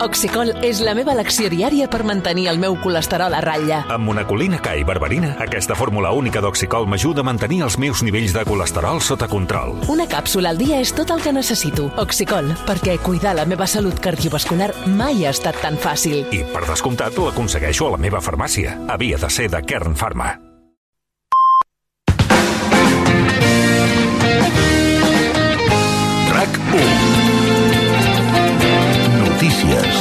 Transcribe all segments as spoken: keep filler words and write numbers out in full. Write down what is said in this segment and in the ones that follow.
Oxicol és la meva elecció diària per mantenir el meu colesterol a ratlla. Amb monacolina K i berberina, aquesta fórmula única d'Oxicol m'ajuda a mantenir els meus nivells de colesterol sota control. Una càpsula al dia és tot el que necessito. Oxicol, perquè cuidar la meva salut cardiovascular mai ha estat tan fàcil. I, per descomptat, l'aconsegueixo a la meva farmàcia. Havia de ser de Kern Pharma. RAC u. Notícies.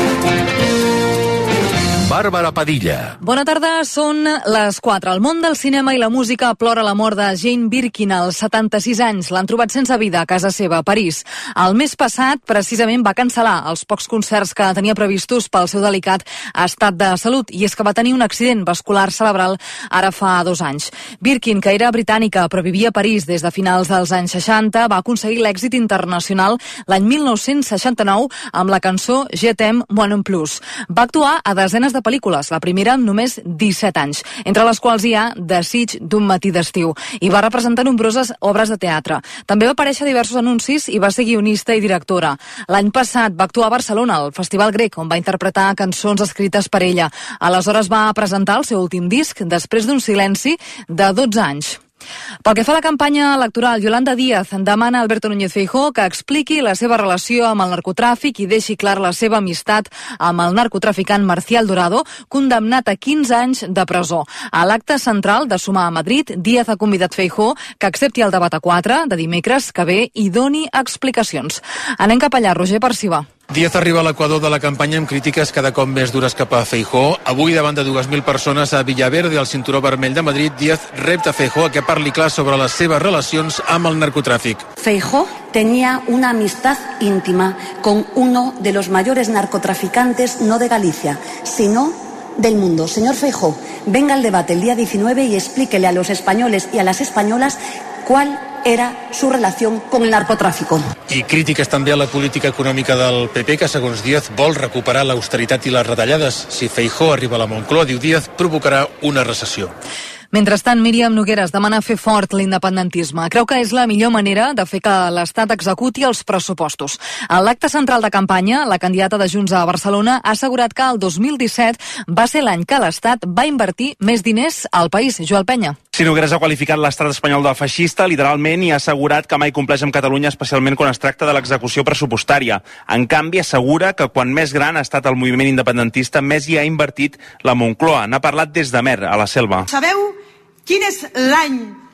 Bàrbara Padilla. Bona tarda, són les quatre. El món del cinema i la música plora la mort de Jane Birkin als setanta-sis anys. L'han trobat sense vida a casa seva, a París. El mes passat, precisament, va cancel·lar els pocs concerts que tenia previstos pel seu delicat estat de salut, i és que va tenir un accident vascular cerebral ara fa dos anys. Birkin, que era britànica però vivia a París des de finals dels anys seixanta, va aconseguir l'èxit internacional l'any mil nou-cents seixanta-nou amb la cançó Je t'aime moi non plus. Va actuar a desenes de pel·lícules, la primera amb només disset anys, entre les quals hi ha Desig d'un matí d'estiu, i va representar nombroses obres de teatre. També va aparèixer a diversos anuncis i va ser guionista i directora. L'any passat va actuar a Barcelona, al Festival Grec, on va interpretar cançons escrites per ella. Aleshores va presentar el seu últim disc després d'un silenci de dotze anys. Pel que fa a la campanya electoral, Yolanda Díaz demana a Alberto Núñez Feijóo que expliqui la seva relació amb el narcotràfic i deixi clar la seva amistat amb el narcotraficant Marcial Dorado, condemnat a quinze anys de presó. A l'acte central de Sumar a Madrid, Díaz ha convidat Feijóo que accepti el debat a quatre de dimecres que ve i doni explicacions. Anem cap allà, Roger Perciba. Díaz arriba a l'equador de la campanya amb crítiques cada cop més dures cap a Feijóo. Avui, davant de dues mil persones a Villaverde, al cinturó vermell de Madrid, Díaz repta Feijóo a que parli clar sobre les seves relacions amb el narcotràfic. Feijóo tenía una amistad íntima con uno de los mayores narcotraficantes, no de Galicia, sino del mundo. Señor Feijóo, venga al debate el día diecinueve y explíquele a los españoles y a las españolas cuál era su relación con el narcotráfico. I crítiques també a la política econòmica del P P, que segons Díaz vol recuperar l'austeritat i les retallades. Si Feijóo arriba a la Moncloa, diu Díaz, provocarà una recessió. Mentrestant, Míriam Nogueras demana fer fort l'independentisme. Creu que és la millor manera de fer que l'Estat executi els pressupostos. En l'acte central de campanya, la candidata de Junts a Barcelona ha assegurat que el dos mil disset va ser l'any que l'Estat va invertir més diners al país. Joel Penya. Sí, Nogueras ha qualificat l'estat espanyol de feixista, literalment, i ha assegurat que mai compleix amb Catalunya, especialment quan es tracta de l'execució pressupostària. En canvi, assegura que quan més gran ha estat el moviment independentista, més hi ha invertit la Moncloa. N'ha parlat des de Mer, a la Selva. Sabeu quin és l'any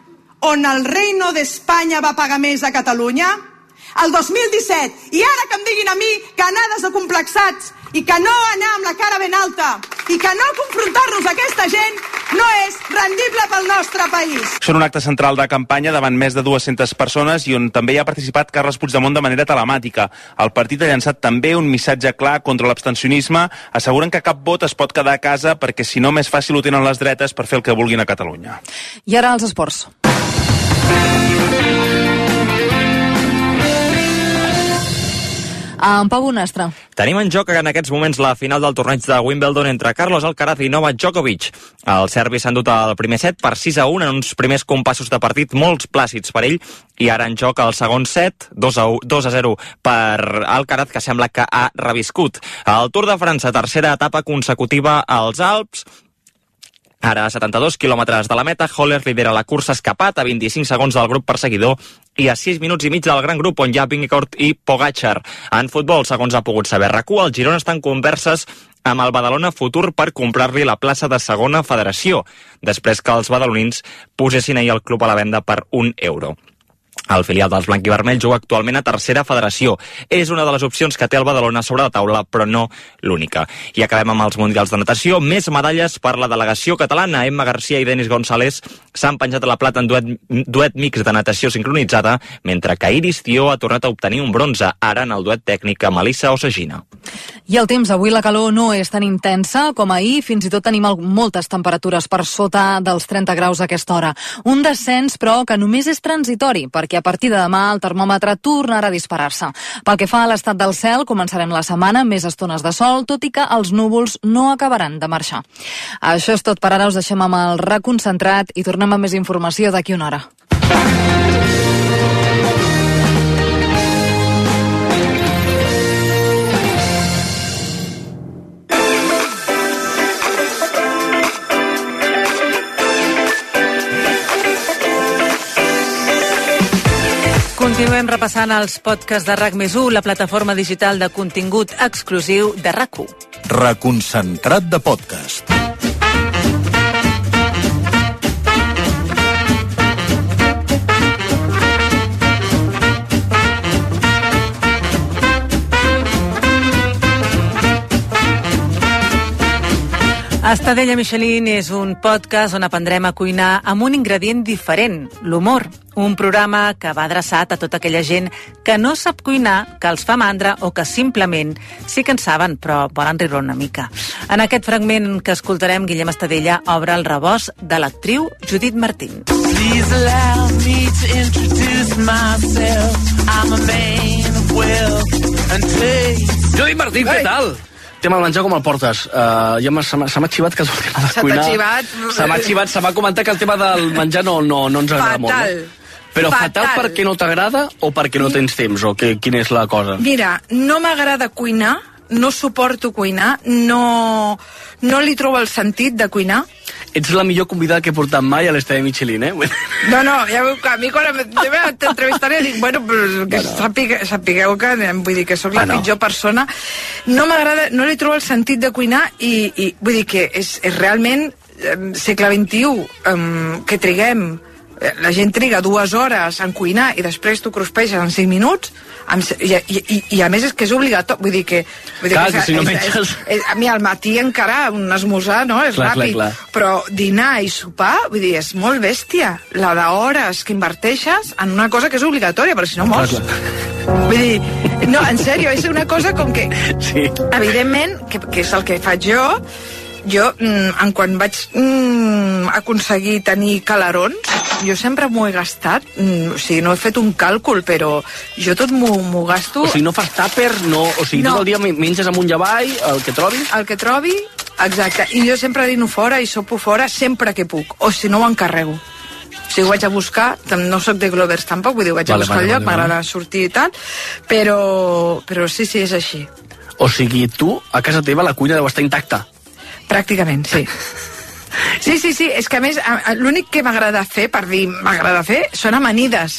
on el Reino d'Espanya va pagar més a Catalunya? El dos mil disset. I ara que em diguin a mi que anar desacomplexats i que no anar amb la cara ben alta i que no confrontar-nos a aquesta gent no és rendible pel nostre país. Són un acte central de campanya davant més de dues-centes persones i on també hi ha participat Carles Puigdemont de manera telemàtica. El partit ha llançat també un missatge clar contra l'abstencionisme. Asseguren que cap vot es pot quedar a casa perquè si no més fàcil ho tenen les dretes per fer el que vulguin a Catalunya. I ara els esports. En Pau Bonastre. Tenim en joc en aquests moments la final del torneig de Wimbledon entre Carlos Alcaraz i Novak Djokovic. El serbi s'ha endut el primer set per sis a un en uns primers compassos de partit molt plàcids per ell, i ara en joc el segon set, dos a zero per Alcaraz, que sembla que ha reviscut. El Tour de França, tercera etapa consecutiva als Alps. Ara a setanta-dos quilòmetres de la meta, Holler lidera la cursa escapat a vint-i-cinc segons del grup perseguidor i a sis minuts i mig del gran grup on hi ha Vingegaard i Pogačar. En futbol, segons ha pogut saber RAC u, el Girona està en converses amb el Badalona Futur per comprar-li la plaça de segona federació, després que els badalonins posessin ahir el club a la venda per un euro. El filial dels blanc-i-vermells juga actualment a tercera federació. És una de les opcions que té el Badalona sobre la taula, però no l'única. I acabem amb els mundials de natació. Més medalles per la delegació catalana. Emma Garcia i Denis González s'han penjat a la plata en duet, duet mix de natació sincronitzada, mentre que Iris Tió ha tornat a obtenir un bronze, ara en el duet tècnic amb Melissa Osagina. I el temps, avui la calor no és tan intensa com ahir, fins i tot tenim moltes temperatures per sota dels trenta graus a aquesta hora. Un descens, però, que només és transitori, perquè a partir de demà el termòmetre tornarà a disparar-se. Pel que fa a l'estat del cel, començarem la setmana amb més estones de sol, tot i que els núvols no acabaran de marxar. Això és tot per ara, us deixem amb el reconcentrat i tornem amb més informació d'aquí una hora. Continuem repassant els podcasts de RAC més u, la plataforma digital de contingut exclusiu de RAC u. Reconcentrat de podcast. Estadella Michelin és un podcast on aprendrem a cuinar amb un ingredient diferent, l'humor. Un programa que va adreçat a tota aquella gent que no sap cuinar, que els fa mandra o que simplement sí que en saben, però volen riure una mica. En aquest fragment que escoltarem, Guillem Estadella obre el rebost de l'actriu Judit Martín. Please allow me to introduce myself. I'm a man of wealth and taste. Judit Martín, què tal? Tema del menjar, com el portes? Uh, ja se m'ha xivat que el tema de cuinar... Se t'ha xivat? Se m'ha xivat, se m'ha comentat que el tema del menjar no, no, no ens agrada molt. Fatal. No? Però fatal. fatal perquè no t'agrada o perquè no tens temps? O que, quina és la cosa? Mira, no m'agrada cuinar, no suporto cuinar, no, no li trobo el sentit de cuinar. Ets la millor convidada que he portat mai a l'Estadella Michelin, eh? No, no, ja veu que a mi quan t'entrevistaré dic, bueno, però que sapigueu, sapigueu que, vull dir, que sóc la ah, no. pitjor persona. No m'agrada, no li trobo el sentit de cuinar i, i vull dir que és, és realment eh, segle vint-i-u, eh, que triguem, la gent triga dues hores en cuinar i després tu cruspeixes en cinc minuts, i, i, i, i a més és que és obligatori, vull dir que... Vull dir clar, que, que si no és, menges... És, és, a mi al matí encara un esmorzar, no? És clar, ràpid, clar, clar. Però dinar i sopar, vull dir, és molt bèstia. La d'hores que inverteixes en una cosa que és obligatòria, però si no mors. Clar, clar. Vull dir, no, en sèrio, és una cosa com que... Sí. Evidentment, que, que és el que faig jo, jo, en quan vaig mm, aconseguir tenir calarons, jo sempre m'ho he gastat, mm, o sigui, no he fet un càlcul, però jo tot m'ho gasto... O sigui, no fas tàper, no, o sigui, no. Tot el dia menges amunt i avall, el que trobis? El que trobi, exacte, i jo sempre dino fora i sopo fora sempre que puc, o si no ho encarrego. O sigui, ho vaig a buscar, no soc de Glovers tampoc, vull dir, ho vaig vale, a buscar vale, el lloc, vale, m'agrada vale. sortir i tal, però, però sí, sí, és així. O sigui, tu, a casa teva, la cuina deu estar intacta? Pràcticament, sí. Sí, sí, sí, és que a més l'únic que m'agrada fer, per dir m'agrada fer, són amanides.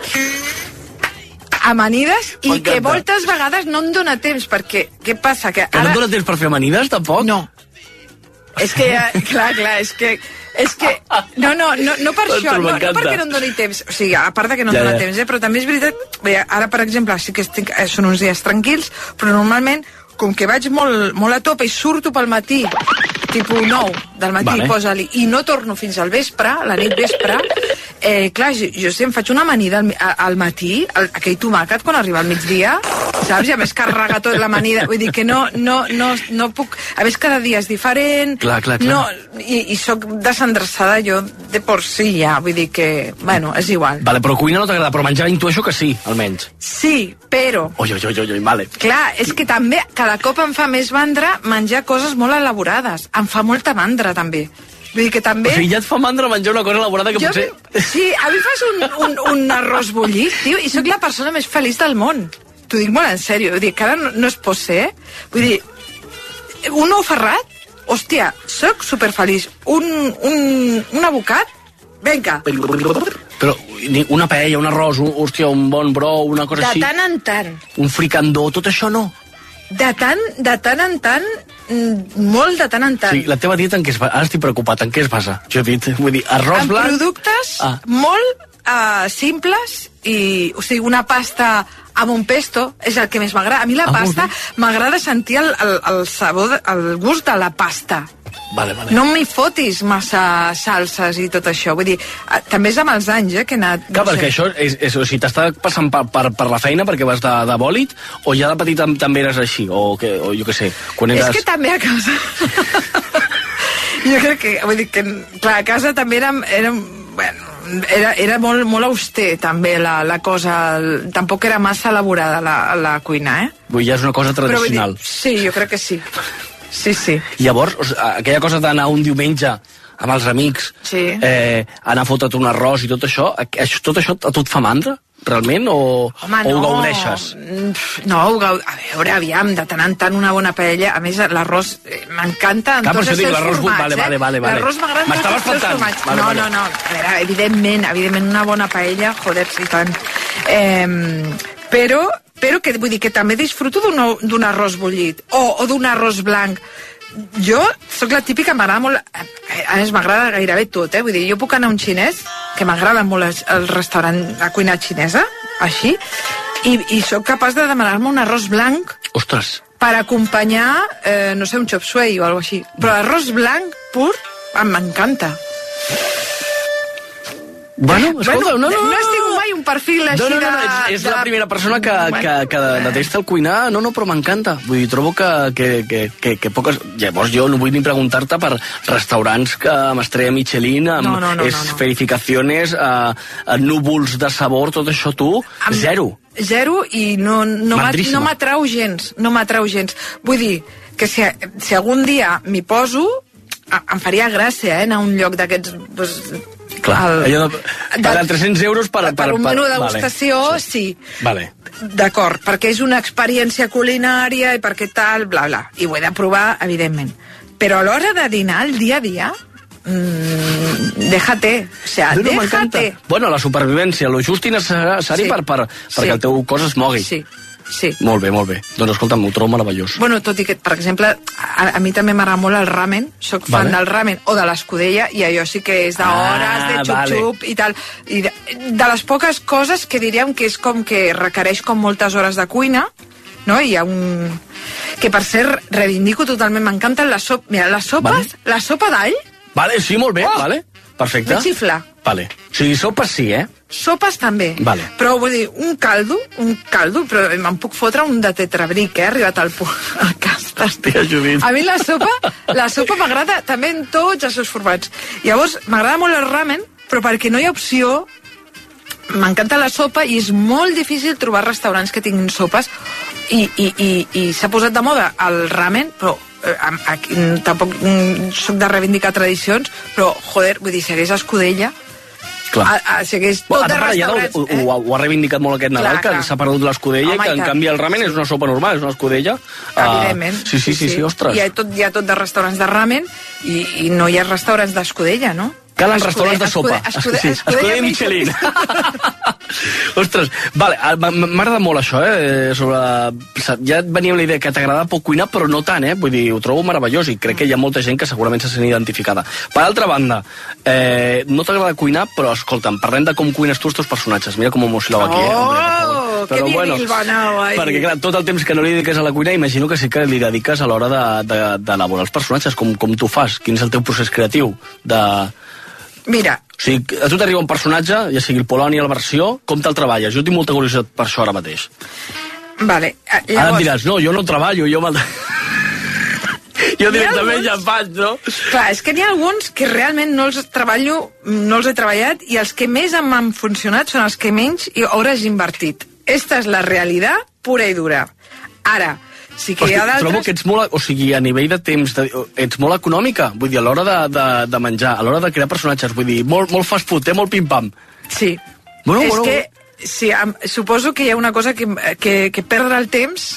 Amanides i que moltes vegades no em dóna temps, perquè què passa? Que, ara... que no et dóna temps per fer amanides, tampoc? No. És que, clar, clar, és que... És que, no, no, no, no per això, no, no perquè no em doni temps, o sigui, a part de que no em ja, dona ja. temps, eh, però també és veritat, ara, per exemple, sí que estic, són uns dies tranquils, però normalment, com que vaig molt, molt a tope i surto pel matí, tipus nou del matí, vale. posa-li, i no torno fins al vespre, la nit vespre, eh, clar, jo, jo si em faig una amanida al, al matí, el, aquell tomàquet quan arriba al migdia, saps? I a més carrega tot l'amanida, vull dir que no, no, no, no puc... A més, cada dia és diferent, clar, clar, clar. No, i, i soc desendreçada jo de por sí ja, vull dir que, bueno, és igual. Vale, però cuina no t'agrada, però menjar intueixo que sí, almenys. Sí, però... Oi, oi, oi, oi, vale. Clar, és que també cada cop em fa més mandra menjar coses molt elaborades. Em fa molta mandra, també. Vull dir que també... O sigui, ja et fa mandra menjar una cosa elaborada que jo, potser... Sí, a mi fas un, un, un arròs bullit, tio, i sóc la persona més feliç del món. T'ho dic molt en sèrio. Vull dir que ara no, no es pot ser, eh? Vull dir, un ou ferrat, hòstia, sóc superfeliç. Un, un, un abocat, vinga. Però una paella, un arròs, un, hòstia, un bon brou, una cosa de així... De tant en tant. Un fricandó, tot això no? De tant, de tant en tant, molt de tant en tant. Sí, la teva dieta en què es basa? Ara estic preocupat, en què es basa? Jo he dit, vull dir, arròs en blanc... En productes ah. molt uh, simples, i, o sigui, una pasta amb un pesto és el que més m'agrada. A mi la ah, pasta m'agrada sentir el, el, el sabor, el gust de la pasta. Vale, vale. No m'hi fotis massa salses i tot això. Vull dir, també és amb els anys, eh, que he anat... Clar, no perquè sé. Això és, és, o sigui, t'està passant per, per, per la feina perquè vas de, de bòlit, o ja de petit també eres així, o, que, o jo què sé, quan eres... És que també a casa... jo crec que, vull dir que, clar, a casa també érem... érem bueno, era, era molt, molt auster, també, la, la cosa... Tampoc era massa elaborada, la, la cuina, eh? Vull dir, ja és una cosa tradicional. Però, dir, sí, jo crec que sí. Sí, sí. Llavors, aquella cosa d'anar un diumenge amb els amics, sí. eh, anar a fotre't un arròs i tot això, tot això a tu et fa mandra? Realment? O, Home, o ho no. gaudeixes? No, ho gaud... a veure, aviam, de tant en tant una bona paella. A més, l'arròs m'encanta en Clar, tots els seus dic, formats, vale, eh? Vale, vale, vale. L'arròs m'agrada en tots els seus formats. Vale, no, vale. no, no. A veure, evidentment, evidentment una bona paella, joder, sí, tant. Eh, però, però que, vull dir que també disfruto d'un arròs bullit o, o d'un arròs blanc. Jo sóc la típica, m'agrada molt, a més m'agrada gairebé tot, eh? Vull dir, jo puc anar a un xinès, que m'agrada molt el restaurant, la cuina xinesa, així, i, i sóc capaç de demanar-me un arròs blanc. Ostres. Per acompanyar, eh, no sé, un chop suey o alguna cosa així. Però arròs blanc pur, m'encanta. Bueno, escolta, bueno, no, no, no, no has tingut mai un perfil així no, no, no, no, de... és, és de... la primera persona que, que, que detesta el cuinar. No, no, però m'encanta. Vull dir, trobo que, que, que, que, que poques... Llavors jo no vull ni preguntar-te per restaurants que, amb estrella Michelin, amb no, no, no, esferificaciones, no, no. Uh, núvols de sabor, tot això tu, amb... zero. Zero, i no, no m'atrau gens, no m'atrau gens. Vull dir, que si, si algun dia m'hi poso, em faria gràcia, eh, anar a un lloc d'aquests... Pues, clar, el, allò de, pagar tres-cents euros per... Per, per un menú de degustació, vale. Sí. Vale. D'acord, perquè és una experiència culinària i perquè tal, bla, bla. I ho he de provar, evidentment. Però a l'hora de dinar, el dia a dia, mmm, déjate. O sea, no, no, déjate. Bueno, la supervivència, lo just i necessari sí. per, per, perquè sí. el teu cos es mogui. Sí. Sí. Molt bé, molt bé. Doncs escolta'm, ho trobo meravellós. Bueno, tot i que, per exemple, a, a mi també m'agrada molt el ramen, soc fan vale. del ramen o de l'escudella, i allò sí que és d'hores, ah, de xup-xup vale. i tal. I de, de les poques coses que diríem que és com que requereix com moltes hores de cuina, no? Hi ha un... Que, per cert, reivindico totalment, m'encanten les sopes... Mira, les sopes, vale. la sopa d'all... Vale, sí, molt bé, oh! vale. Perfecte. Me xifla. Vale. O sigui, sopes sí, eh? Sopes també. Vale. Però vull dir, un caldo, un caldo, però me'n puc fotre un de tetrabric, eh? Arribat al punt. A casa. A mi la sopa, la sopa m'agrada també en tots els seus formats. Llavors, m'agrada molt el ramen, però perquè no hi ha opció, m'encanta la sopa i és molt difícil trobar restaurants que tinguin sopes i, i, i, i s'ha posat de moda el ramen, però eh, aquí, tampoc soc de reivindicar tradicions, però, joder, vull dir, si hagués escudella, clar. A, a, si hagués tot bueno, de restaurants... Ho, ho, ho ha reivindicat molt aquest Nadal, clar, que s'ha perdut l'escudella, i que en canvi el ramen és una sopa normal, és una escudella. Evidentment. Uh, sí, sí, sí, sí, sí, ostres. Hi ha, tot, hi ha tot de restaurants de ramen i, i no hi ha restaurants d'escudella, no? Calen restaurants de sopa. Escude, escude, sí, escudella Michelin. Ostres, vale, m'agrada molt això, eh? Sobre... Ja et venia la idea que t'agradava poc cuinar, però no tant, eh? Vull dir, ho trobo meravellós i crec que hi ha molta gent que segurament se sent identificada. Per altra banda, eh, no t'agrada cuinar, però escolta'm, parlem de com cuines tu els teus personatges. Mira com emocioneu aquí, eh? Oh, però, que bueno, perquè clar, tot el temps que no li dediques a la cuina, imagino que sí que li dediques a l'hora d'elaborar els personatges, com, com tu fas, quin és el teu procés creatiu de... Mira... O sigui, a tu t'arriba un personatge, ja sigui el Polònia, la versió, com te'l treballes? Jo tinc molta curiositat per això ara mateix. Vale, llavors... Ara em diràs, no, jo no treballo, jo me'l... jo directament ja em faig, no? Clar, és que n'hi ha alguns que realment no els treballo, no els he treballat, i els que més m'han funcionat són els que menys hores he invertit. Esta és la realitat pura i dura. Ara, sí que Hosti, hi ha d'altres... Trobo que ets molt, o sigui, a nivell de temps, de, ets molt econòmica, vull dir, a l'hora de, de, de menjar, a l'hora de crear personatges, vull dir, molt, molt fast food, eh, molt pim-pam. Sí. Bueno, és bueno, que, sí, am, suposo que hi ha una cosa que, que, que perdre el temps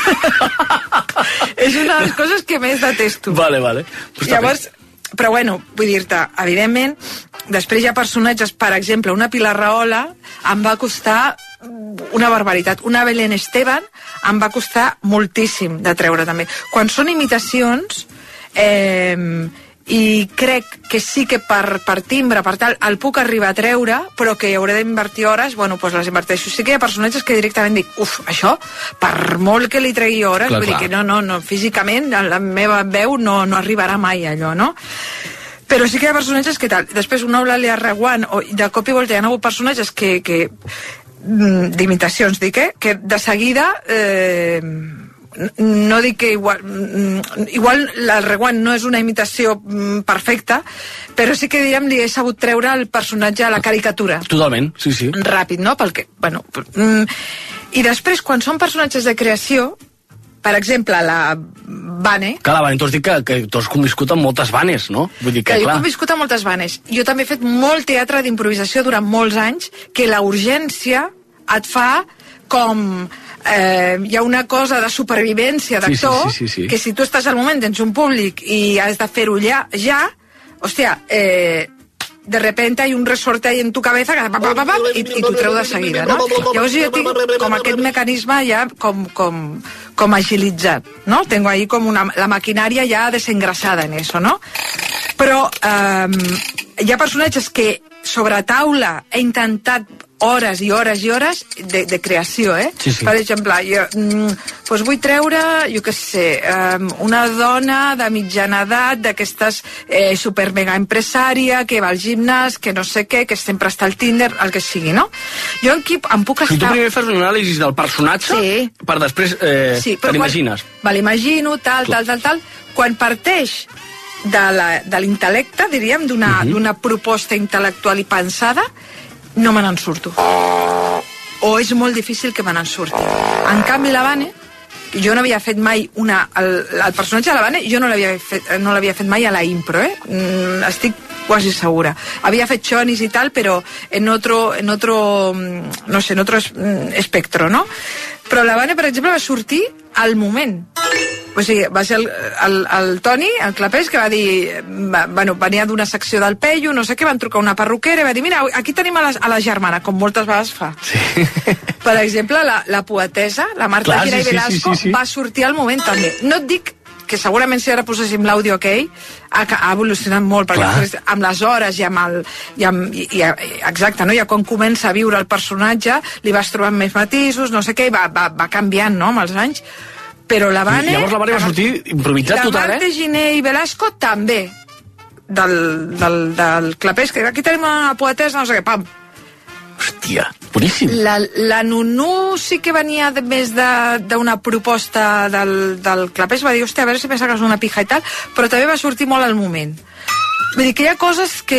és una de les coses que més detesto. Vale, vale. Pues llavors, però bueno, vull dir-te, evidentment, després hi ha personatges, per exemple, una Pilar Rahola em va costar una barbaritat. Una Belén Esteban em va costar moltíssim de treure, també. Quan són imitacions, eh, i crec que sí que per, per timbre, per tal, el puc arribar a treure, però que hi hauré d'invertir hores, bueno, doncs les inverteixo. Sí que hi ha personatges que directament dic, uf, això, per molt que li tregui hores, clar, vull clar. dir que no, no, no, físicament, la meva veu no, no arribarà mai allò, no? Però sí que hi ha personatges que tal. Després una Eulàlia Reguant, o de cop i volta hi ha hagut personatges que... que d'imitacions, dic, eh? Que de seguida eh, no dic que igual igual la Reguant no és una imitació perfecta, però sí que diríem li he sabut treure el personatge a la caricatura. Totalment, sí, sí. Ràpid, no? Pel que, bueno, i després quan són personatges de creació, per exemple, la Vane... Que la Vane, tu has dit que, que tu has conviscut amb moltes Vanes, no? Vull dir que, que jo clar... he conviscut amb moltes Vanes. Jo també he fet molt teatre d'improvisació durant molts anys, que la urgència et fa com... Eh, hi ha una cosa de supervivència d'actor, sí, sí, sí, sí, sí. que si tu estàs al moment, tens un públic i has de fer-ho ja, ja, hòstia, eh, de repente hay un resorte ahí en tu cabeza que pa, pa, pa, pa, i, i t'ho treu de seguida, no? Llavors jo tinc com aquest mecanisme ja com, com, com agilitzat, no? Tengo ahí com una, la maquinària ja desengrasada en eso, no? Però eh, hi ha personatges que sobre taula he intentat hores i hores i hores de, de creació, eh? Sí, sí. Per exemple, jo mm, doncs vull treure, jo què sé, um, una dona de mitjana edat, d'aquestes eh, super mega empresària, que va al gimnàs, que no sé què, que sempre està al Tinder, el que sigui, no? Jo aquí em puc estar... Si tu primer fas un anàlisi del personatge, sí. per després eh, sí, te l'imagines. Me l'imagino, tal, Clar. tal, tal, tal. Quan parteix de l'intel·lecte, diríem, d'una uh-huh. d'una proposta intel·lectual i pensada, no me n'en surto. O és molt difícil que me n'en surti. En canvi, la Vane, jo no havia fet mai una... El, el personatge de la Vane, jo no l'havia fet, no l'havia fet mai a la impro, eh? Mm, estic quasi segura. Havia fet xonis i tal, però en otro, en otro, no sé, en otro espectro, no? Però la Vane, per exemple, va sortir al moment. O sigui, va ser el, el, el Toni, el Clapés, que va dir... Va, bueno, venia d'una secció del Peyu, no sé què, van trucar una perruquera i va dir, mira, aquí tenim a la, a la germana, com moltes vegades fa. Sí. Per exemple, la, la poetesa, la Marta Gira i Velasco, sí, sí, sí, sí. va sortir al moment també. No et dic que segurament si ara poséssim l'àudio aquell ha, ha evolucionat molt, perquè Clar. amb les hores i amb el... I amb, i, i, exacte, no? Ja quan comença a viure el personatge li vas trobant més matisos, no sé què, i va, va, va canviant, no?, amb els anys. Però la Vane... I llavors la Vane va sortir improvisat total, eh? La Marta Giné i Velasco també, del, del, del Clapés, que aquí tenim una poetesa, no sé què, pam. Hòstia, boníssim. La, la Nunú sí que venia de, més d'una proposta del, del Clapés, va dir, hòstia, a veure si me saques una pija i tal, però també va sortir molt al moment. Vull dir que hi ha coses que...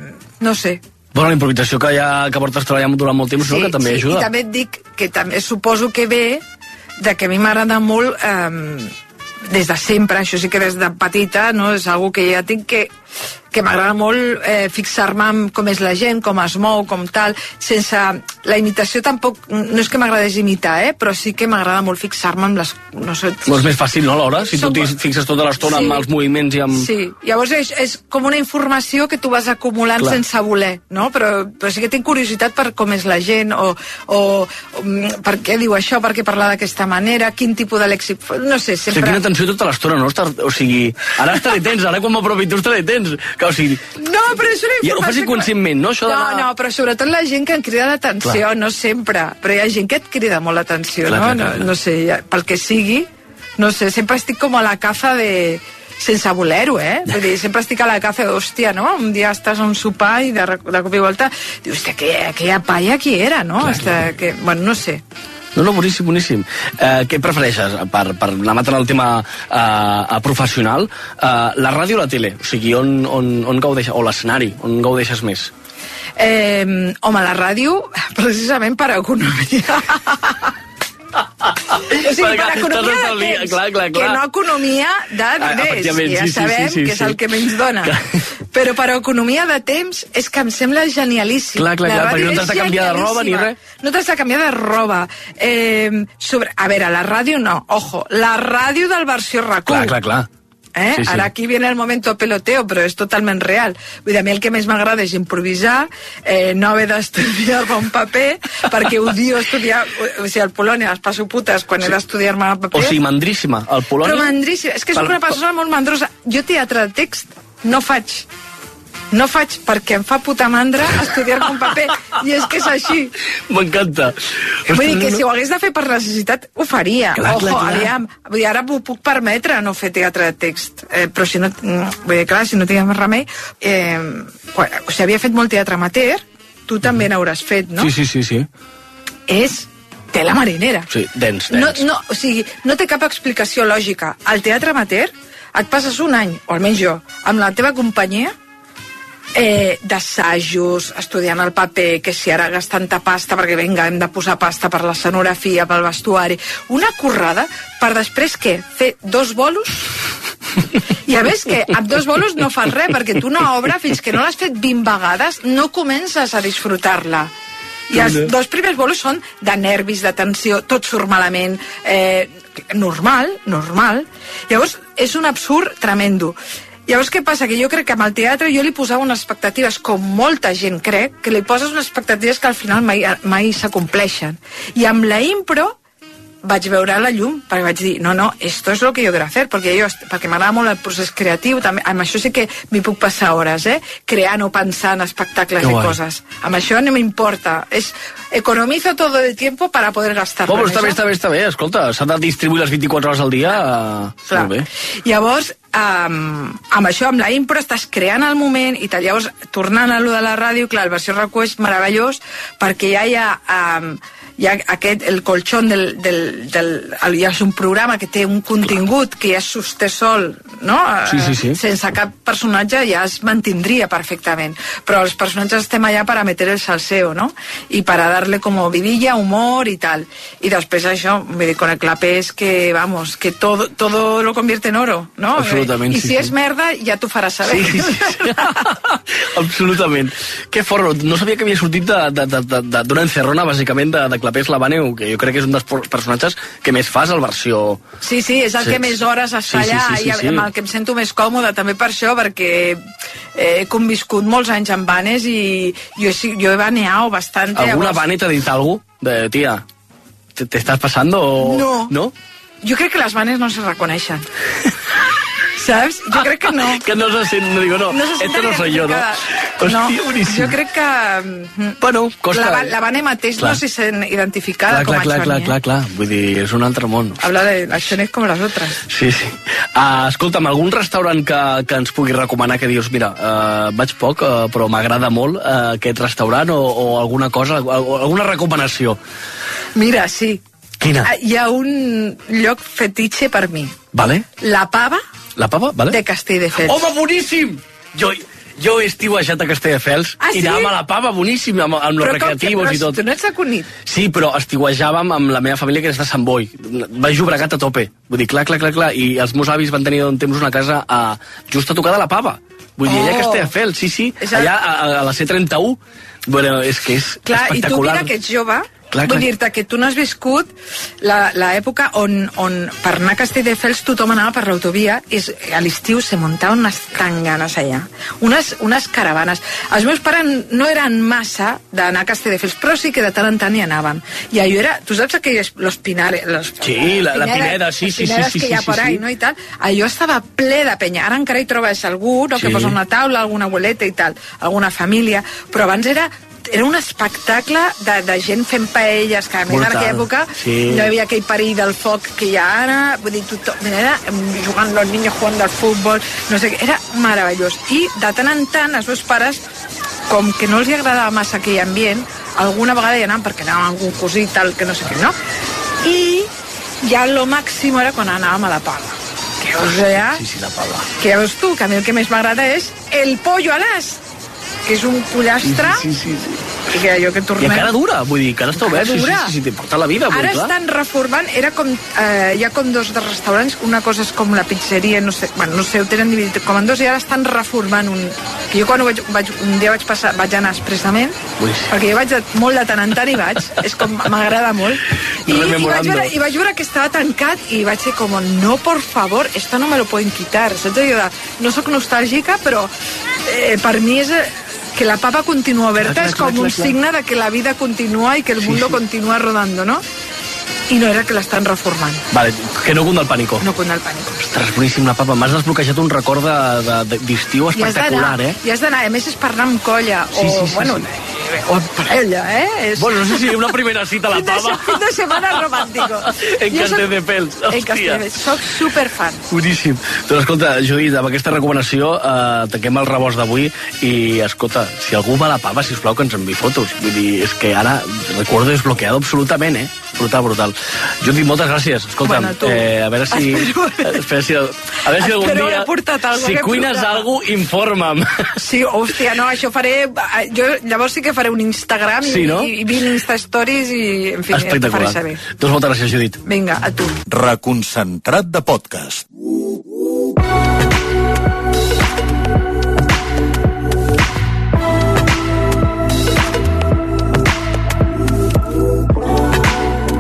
no sé... Bueno, la improvisació que, ja, que portes treballant durant molt temps, sí, no? Que també sí, ajuda. I també et dic que també suposo que ve de que a mi m'agrada molt eh, des de sempre, això sí que des de petita, no? És algo que ja tinc que que m'agrada molt eh, fixar-me en com és la gent, com es mou, com tal, sense... La imitació tampoc... No és que m'agradés imitar, eh? Però sí que m'agrada molt fixar-me en les... No sé... No és més fàcil, no, alhora? Si Som... tu t'hi fixes tota l'estona sí. amb els moviments i amb... Sí, llavors és, és com una informació que tu vas acumulant Clar. sense voler, no? Però, però sí que tinc curiositat per com és la gent, o, o, o per què diu això, per què parla d'aquesta manera, quin tipus de lèxic... No sé, sempre... O sigui, quina atenció tota l'estona, no? O sigui, ara està de tens, ara quan m'apropi tu està de tens. Que, o sigui, no, però és una informació... Ja ho fas inconscientment, no? Això no, de la... no, però sobretot la gent que em crida l'atenció, no sempre, però hi ha gent que et crida molt l'atenció, no? Clar, clar, clar. No, no sé, ja, pel que sigui, no sé, sempre estic com a la caza de... sense voler-ho, eh? Vull dir, sempre estic a la caza d'hòstia, no? Un dia estàs a un sopar i de, de cop i volta dius, hòstia, aquella, aquella paia qui era, no? Clar, Hasta, clar. Que, bueno, no sé. No, no, boníssim, boníssim. Eh, què prefereixes, per, per anar matant el tema eh, professional? Eh, la ràdio o la tele? O sigui, on, on, on gaudeixes? O l'escenari? On gaudeixes més? Eh, home, la ràdio, precisament per economia. O sigui, per economia de temps, clar, clar, clar. Que no economia de diners, que ja sí, sabem sí, sí, sí, que és sí. el que menys dona. Clar. Però per economia de temps és que em sembla genialíssim. Clar, clar, clar, perquè no t'has de canviar de roba ni res. No t'has de canviar de roba. Eh, sobre, a veure, la ràdio no, ojo, la ràdio del versió RAC u. Clar, clar, clar. Eh? Sí, sí. Ara aquí viene el momento peloteo, però és totalment real. Vull dir, a mi el que més m'agrada és improvisar, eh, no haver d'estudiar-me un paper, perquè odio estudiar... O sigui, al Polònia les passo putes quan sí. he d'estudiar-me un paper. O sigui, mandríssima, al Polònia... Però mandríssima, és que soc una persona molt mandrosa. Jo teatre de text no faig. No faig perquè em fa puta mandra estudiar-me un paper, i és que és així. M'encanta. Vull dir que si ho hagués de fer per necessitat, ho faria. Clar, Ojo, clar, clar. aviam. Vull dir, ara m'ho puc permetre no fer teatre de text, eh, però si no... Vull dir, clar, si no tingués més remei... Eh, quan, o sigui, havia fet molt teatre amateur, tu també n'hauràs fet, no? Sí, sí, sí, sí. És tela marinera. Sí, dens, dens. No, no, o sigui, no té cap explicació lògica. Al teatre amateur et passes un any, o almenys jo, amb la teva companyia, Eh, d'assajos, estudiant el paper, que si ara hagués tanta pasta perquè vinga, hem de posar pasta per l'escenografia, pel vestuari, una currada per després què? Fer dos bolos? I a més que amb dos bolos no fas res, perquè tu una obra fins que no l'has fet vint vegades no comences a disfrutar-la. I els dos primers bolos són de nervis, de tensió, tot surt malament, eh, normal, normal. Llavors és un absurd tremendo. Llavors, què passa? Que jo crec que amb el teatre jo li posava unes expectatives, com molta gent crec, que li poses unes expectatives que al final mai, mai s'acompleixen. I amb la impro vaig veure la llum, perquè vaig dir, no, no, esto es lo que yo quiero hacer, perquè, jo, perquè m'agrada molt el procés creatiu, també, amb això sí que m'hi puc passar hores, eh? Creant o pensant espectacles i coses. Amb això no m'importa. És, economizo todo el tiempo para poder gastar-lo. Oh, està bé, està bé, està bé, escolta, s'ha de distribuir les vint-i-quatre hores al dia. Clar. Molt bé. Llavors, um, amb això, amb la impro, estàs creant el moment i tal. Llavors, tornant a lo de la ràdio, clar, el versió R A C U és meravellós perquè ja hi ha... Um, hi ha aquest, el colxón del, del, del, el, hi ha un programa que té un contingut que ja es sosté sol, no? Sí, sí, sí. Sense cap personatge ja es mantindria perfectament, però els personatges estem allà per a meter el salseo, no? I per a darle como vidilla, humor y tal. Y después això, me dic, con el clapés que, vamos, que todo, todo lo convierte en oro, no? Absolutament, I sí, si sí. és merda, ja t'ho faràs saber. Sí, sí, sí. Absolutament. Que forro, no sabia que havia sortit d'una encerrona, bàsicament, de, de Clapés Labaneu, que jo crec que és un dels personatges que més fas al versió... Sí, sí, és el sí. que més hores està allà, sí, sí, sí, sí, i amb el que em sento més còmode, també per això, perquè he conviscut molts anys amb banes i jo, jo he baneado bastante. ¿Alguna bane t'ha dit alguna cosa? De, tía, ¿te, te estás pasando o...? No. ¿No? Jo crec que les banes no se reconeixen. ¿Sabes? Jo crec que no. Que no se sent, no digo, no, no se esto no soy yo, ¿no? No, Hòstia, boníssim. jo crec que... Bueno, costa... La, la Vane mateix clar. No s'hi sent identificada clar, com a clar, Xoni. Clar, clar, clar, vull dir, és un altre món. Habla de la Xoni com les altres. Sí, sí. Uh, escolta'm, algun restaurant que, que ens pugui recomanar que dius, mira, uh, vaig poc, uh, però m'agrada molt uh, aquest restaurant o, o alguna cosa, o alguna recomanació? Mira, sí. Quina? Hi ha un lloc fetitxe per mi. Vale. La Pava. La Pava, vale. De Castelldefels. Home, boníssim! Jo... Jo he estiuejat a Castelldefels ah, sí? i anàvem a la Pava, boníssim, amb, amb los recreativos que, i tot. Tu no ets de Cunit? Sí, però estiuejàvem amb la meva família que és de Sant Boi. Vaig Llobregat a tope. Vull dir, clar, clar, clar, clar. I els meus avis van tenir un temps una casa a, just a tocar de la Pava. Vull dir, oh. allà a Castelldefels, sí, sí. Allà a, a la C trenta-u. Bueno, és que és clar, espectacular. I tu mira que ets jove... Clar, Vull clar. dir-te que tu no has viscut l'època on, on per anar a Castelldefels tothom anava per l'autovia i a l'estiu se muntaven unes tanganes allà, unes, unes caravanes. Els meus pares no eren massa d'anar a Castelldefels, però sí que de tant en tant hi anàvem. I allò era, tu saps aquells, los pinares... Los, sí, la, la Pineda, sí, sí, sí. sí, que hi ha sí, por ahí, sí. no, i tal. Allò estava ple de penya. Ara encara hi trobes algú, no, sí. que posa una taula, alguna abueleta i tal, alguna família, però abans era era un espectacle de, de gent fent paelles, que a més en aquella època sí. no hi havia aquell perill del foc que hi ha ara, vull dir, tothom, era jugant, els niños jugant al futbol, no sé què, era meravellós. I de tant en tant els meus pares, com que no els agradava massa aquell ambient, alguna vegada hi anàvem perquè anàvem amb algun cosí tal, que no sé què, no? I ja lo màxim era quan anàvem a la Pava. Que o sea, sí, sí, la Pava. Que veus tu, que a mi el que més m'agrada és el pollo a l'as, que és un pollastre sí, sí, sí, sí. i que allò que tornem... I encara dura, vull dir, encara està obert, sí, sí, sí, sí, t'importa la vida. Ara clar. Estan reformant, era com, eh, hi ha com dos de restaurants, una cosa és com la pizzeria, no sé, bueno, no sé, ho tenen dividit com en dos, i ara estan reformant un... Que jo quan ho vaig, vaig, un dia vaig passar, vaig anar expressament, Ui. perquè jo vaig de, molt de tant en tant i vaig, és com, m'agrada molt, i, i, vaig veure, i vaig veure que estava tancat i vaig ser com, no, por favor, esto no me lo pueden quitar, saps? Jo de, no sóc nostàlgica, però eh, per mi és... que la Pava continua oberta, clar, clar, és com clar, un clar. Signe de que la vida continua i que el mundo sí, sí. continua rodando, ¿no? I no era que l'estan reformant. Vale, que no cunda el pànico. No cunda el pànico. Ostres, boníssim, la Pava. M'has desbloquejat un record d'estiu espectacular, eh? I has d'anar, a més és per anar amb colla, sí, o, sí, sí, bueno, sí. o amb parella, eh? És... Bueno, no sé si una primera cita a la Pava. Fin de setmana romàntico. En Castelldefels, hòstia. En Castelldefels, soc superfan. Boníssim. Doncs escolta, Judit, amb aquesta recomanació eh, tanquem el rebost d'avui i, escolta, si algú va a la Pava, sisplau, que ens enviï fotos. Vull dir, és que ara recordo desbloqueado absolutament, eh? Brutal, brutal. Judit, moltes gràcies. Escolta'm, bueno, eh, a veure si... Espera, si... A veure si algun dia... Si cuines alguna cosa, informa'm. Sí, hòstia, no, això faré... Jo llavors sí que faré un Instagram sí, no? i, i vint Insta-stories i, en fi, et faré saber. Doncs moltes gràcies, Judit. Vinga, a tu. Reconcentrat de podcast.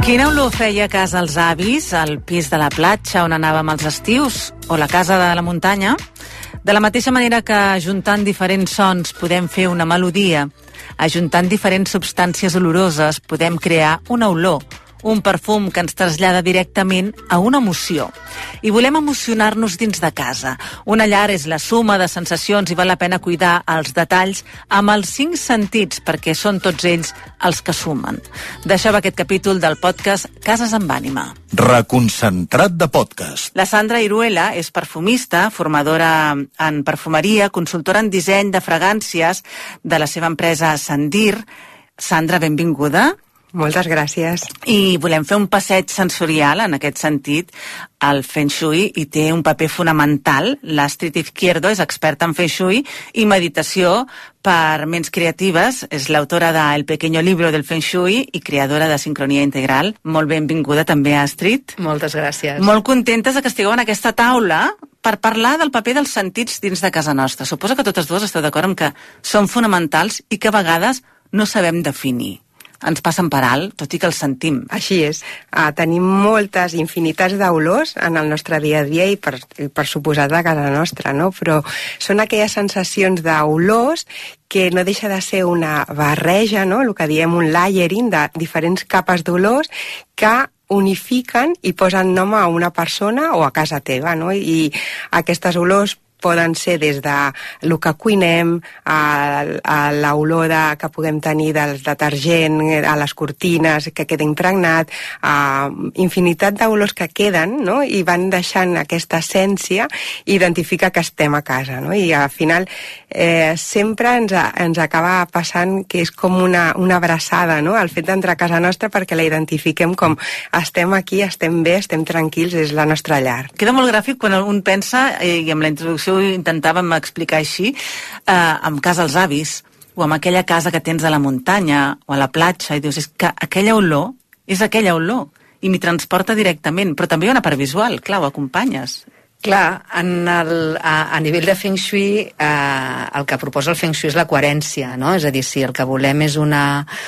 Quina olor feia a casa els avis, al pis de la platja on anàvem als estius, o la casa de la muntanya? De la mateixa manera que ajuntant diferents sons podem fer una melodia, ajuntant diferents substàncies oloroses podem crear una olor, un perfum que ens trasllada directament a una emoció. I volem emocionar-nos dins de casa. Una llar és la suma de sensacions i val la pena cuidar els detalls amb els cinc sentits, perquè són tots ells els que sumen. D'això va aquest capítol del podcast Cases amb ànima. Reconcentrat de podcast. La Sandra Iruela és perfumista, formadora en perfumeria, consultora en disseny de fragàncies de la seva empresa Sandir. Sandra, benvinguda. Moltes gràcies. I volem fer un passeig sensorial en aquest sentit. El Feng Shui hi té un paper fonamental. L'Astrid Izquierdo és experta en Feng Shui i meditació per ments creatives. És l'autora de El pequeño libro del Feng Shui i creadora de Sincronia Integral. Molt benvinguda també, Astrid. Moltes gràcies. Molt contentes que estigueu en aquesta taula per parlar del paper dels sentits dins de casa nostra. Suposo que totes dues esteu d'acord amb que són fonamentals i que a vegades no sabem definir. Ens passen per alt, tot i que els sentim. Així és. Uh, tenim moltes, infinitats d'olors en el nostre dia a dia i per, i per suposat a casa nostra, no? Però són aquelles sensacions d'olors que no deixa de ser una barreja, no? El que diem un layering de diferents capes d'olors que unifiquen i posen nom a una persona o a casa teva, no? I aquestes olors poden ser des de el que cuinem, a, a l'olor de, que puguem tenir del detergent, a les cortines, que queda impregnat, a infinitat d'olors que queden, no? I van deixant aquesta essència i identifica que estem a casa, no? I al final eh, sempre ens, ens acaba passant que és com una, una abraçada, no? El fet d'entrar a casa nostra perquè la identifiquem com estem aquí, estem bé, estem tranquils, és la nostra llar. Queda molt gràfic quan un pensa, i amb la introducció intentàvem explicar així, eh, amb casa als avis, o amb aquella casa que tens a la muntanya o a la platja, i dius, és que aquella olor és aquella olor, i m'hi transporta directament, però també hi ha una part visual, clar, ho acompanyes. Clar, en el, a, a nivell de Feng Shui, eh, el que proposa el Feng Shui és la coherència, no? És a dir, si el que volem és una,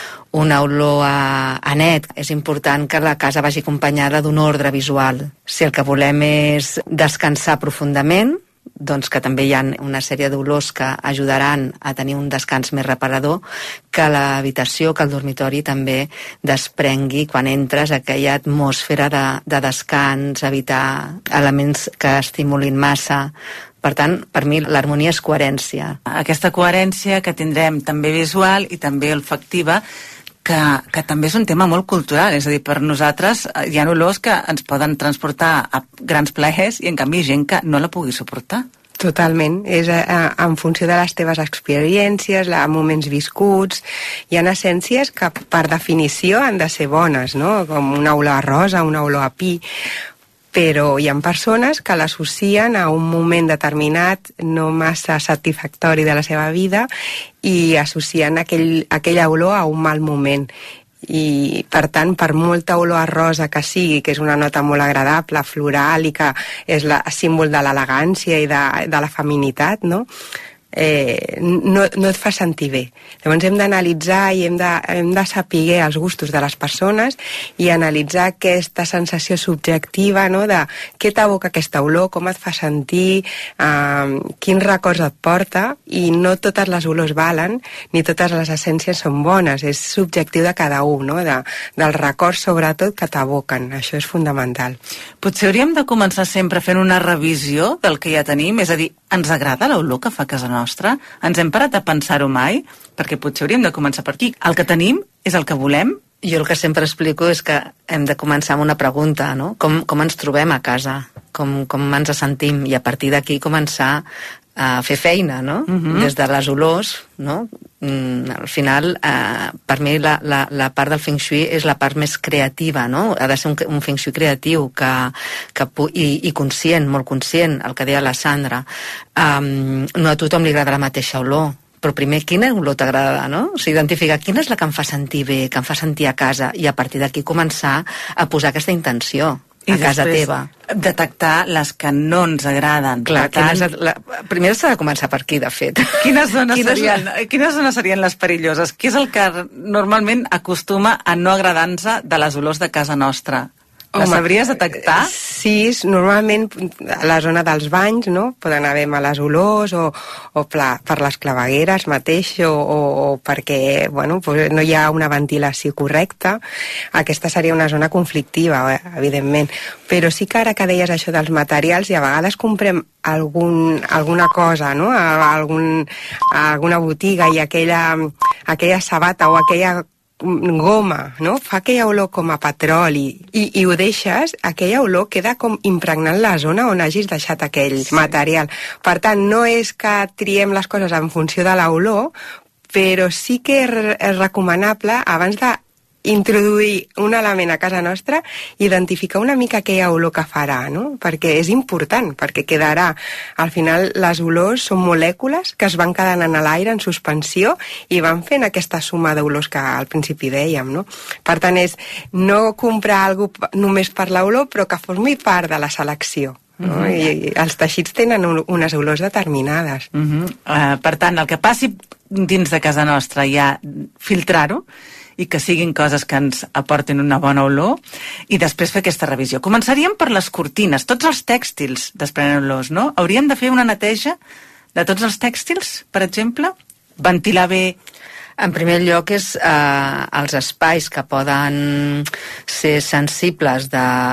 una olor a, a net, és important que la casa vagi acompanyada d'un ordre visual. Si el que volem és descansar profundament, doncs que també hi ha una sèrie d'olors que ajudaran a tenir un descans més reparador, que l'habitació, que el dormitori també desprengui quan entres aquella atmosfera de, de descans, evitar elements que estimulin massa. Per tant, per mi l'harmonia és coherència. Aquesta coherència que tindrem també visual i també olfactiva, que, que també és un tema molt cultural, és a dir, per nosaltres hi ha olors que ens poden transportar a grans plaers i en canvi gent que no la pugui suportar. Totalment, és a, a, en funció de les teves experiències, a moments viscuts. Hi ha essències que per definició han de ser bones, no? Com una olor a rosa, una olor a pi, però hi ha persones que l'associen a un moment determinat no massa satisfactori de la seva vida i associen aquell, aquella olor a un mal moment. I per tant, per molta olor a rosa que sigui, que és una nota molt agradable, floral i que és la, símbol de l'elegància i de, de la feminitat, no? Eh, no, no et fa sentir bé. Llavors hem d'analitzar i hem de, hem de saber els gustos de les persones i analitzar aquesta sensació subjectiva, no? De què t'evoca aquesta olor, com et fa sentir, eh, quins records et porta, i no totes les olors valen ni totes les essències són bones, és subjectiu de cada un, no? De, dels records sobretot que t'evoquen, això és fundamental. Potser hauríem de començar sempre fent una revisió del que ja tenim, és a dir, ens agrada l'olor que fa casa nostra? Ens hem parat a pensar-ho mai? Perquè potser hauríem de començar per aquí. El que tenim és el que volem? Jo el que sempre explico és que hem de començar amb una pregunta, no? Com, com ens trobem a casa? Com, com ens sentim? I a partir d'aquí començar a fer feina, no? Uh-huh. Des de les olors, no? Mm, al final, eh, per mi la, la, la part del Feng Shui és la part més creativa, no? Ha de ser un, un Feng Shui creatiu que, que, i, i conscient, molt conscient, el que deia la Sandra. Um, no a tothom li agrada la mateixa olor, però primer, quina olor t'agrada, no? O sigui, identificar quina és la que em fa sentir bé, que em fa sentir a casa, i a partir d'aquí començar a posar aquesta intenció. I a casa teva. Detectar les que no ens agraden. Clar, tant... quines, la, primer s'ha de començar per aquí, de fet. Quines zones, quines... serien, quines zones serien les perilloses? Què és el que normalment acostuma a no agradar-nos de les olors de casa nostra? La sabries detectar? Sí, normalment a la zona dels banys, no? Poden haver males olors o, o pla, per les clavegueres mateix o, o, o perquè bueno, pues no hi ha una ventilació correcta. Aquesta seria una zona conflictiva, evidentment. Però sí que ara que deies això dels materials i a vegades comprem algun, alguna cosa, no? A, algun, a alguna botiga i aquella, aquella sabata o aquella goma, no? Fa aquella olor com a petroli i, i ho deixes, aquella olor queda com impregnant la zona on hagis deixat aquell sí. material. Per tant, no és que triem les coses en funció de l'olor, però sí que és recomanable, abans de introduir un element a casa nostra, identificar una mica aquella olor que farà, no? Perquè és important, perquè quedarà. Al final, les olors són molècules que es van quedant en l'aire en suspensió i van fent aquesta suma d'olors que al principi dèiem, no? Per tant, és no comprar alguna només per l'olor, però que formi part de la selecció. No? Uh-huh. I, I els teixits tenen un, unes olors determinades. Uh-huh. Uh, per tant, el que passi dins de casa nostra ja filtrar-ho i que siguin coses que ens aportin una bona olor i després fer aquesta revisió. Començaríem per les cortines. Tots els tèxtils desprenen olors, no? Hauríem de fer una neteja de tots els tèxtils, per exemple? Ventilar bé... En primer lloc és eh, els espais que poden ser sensibles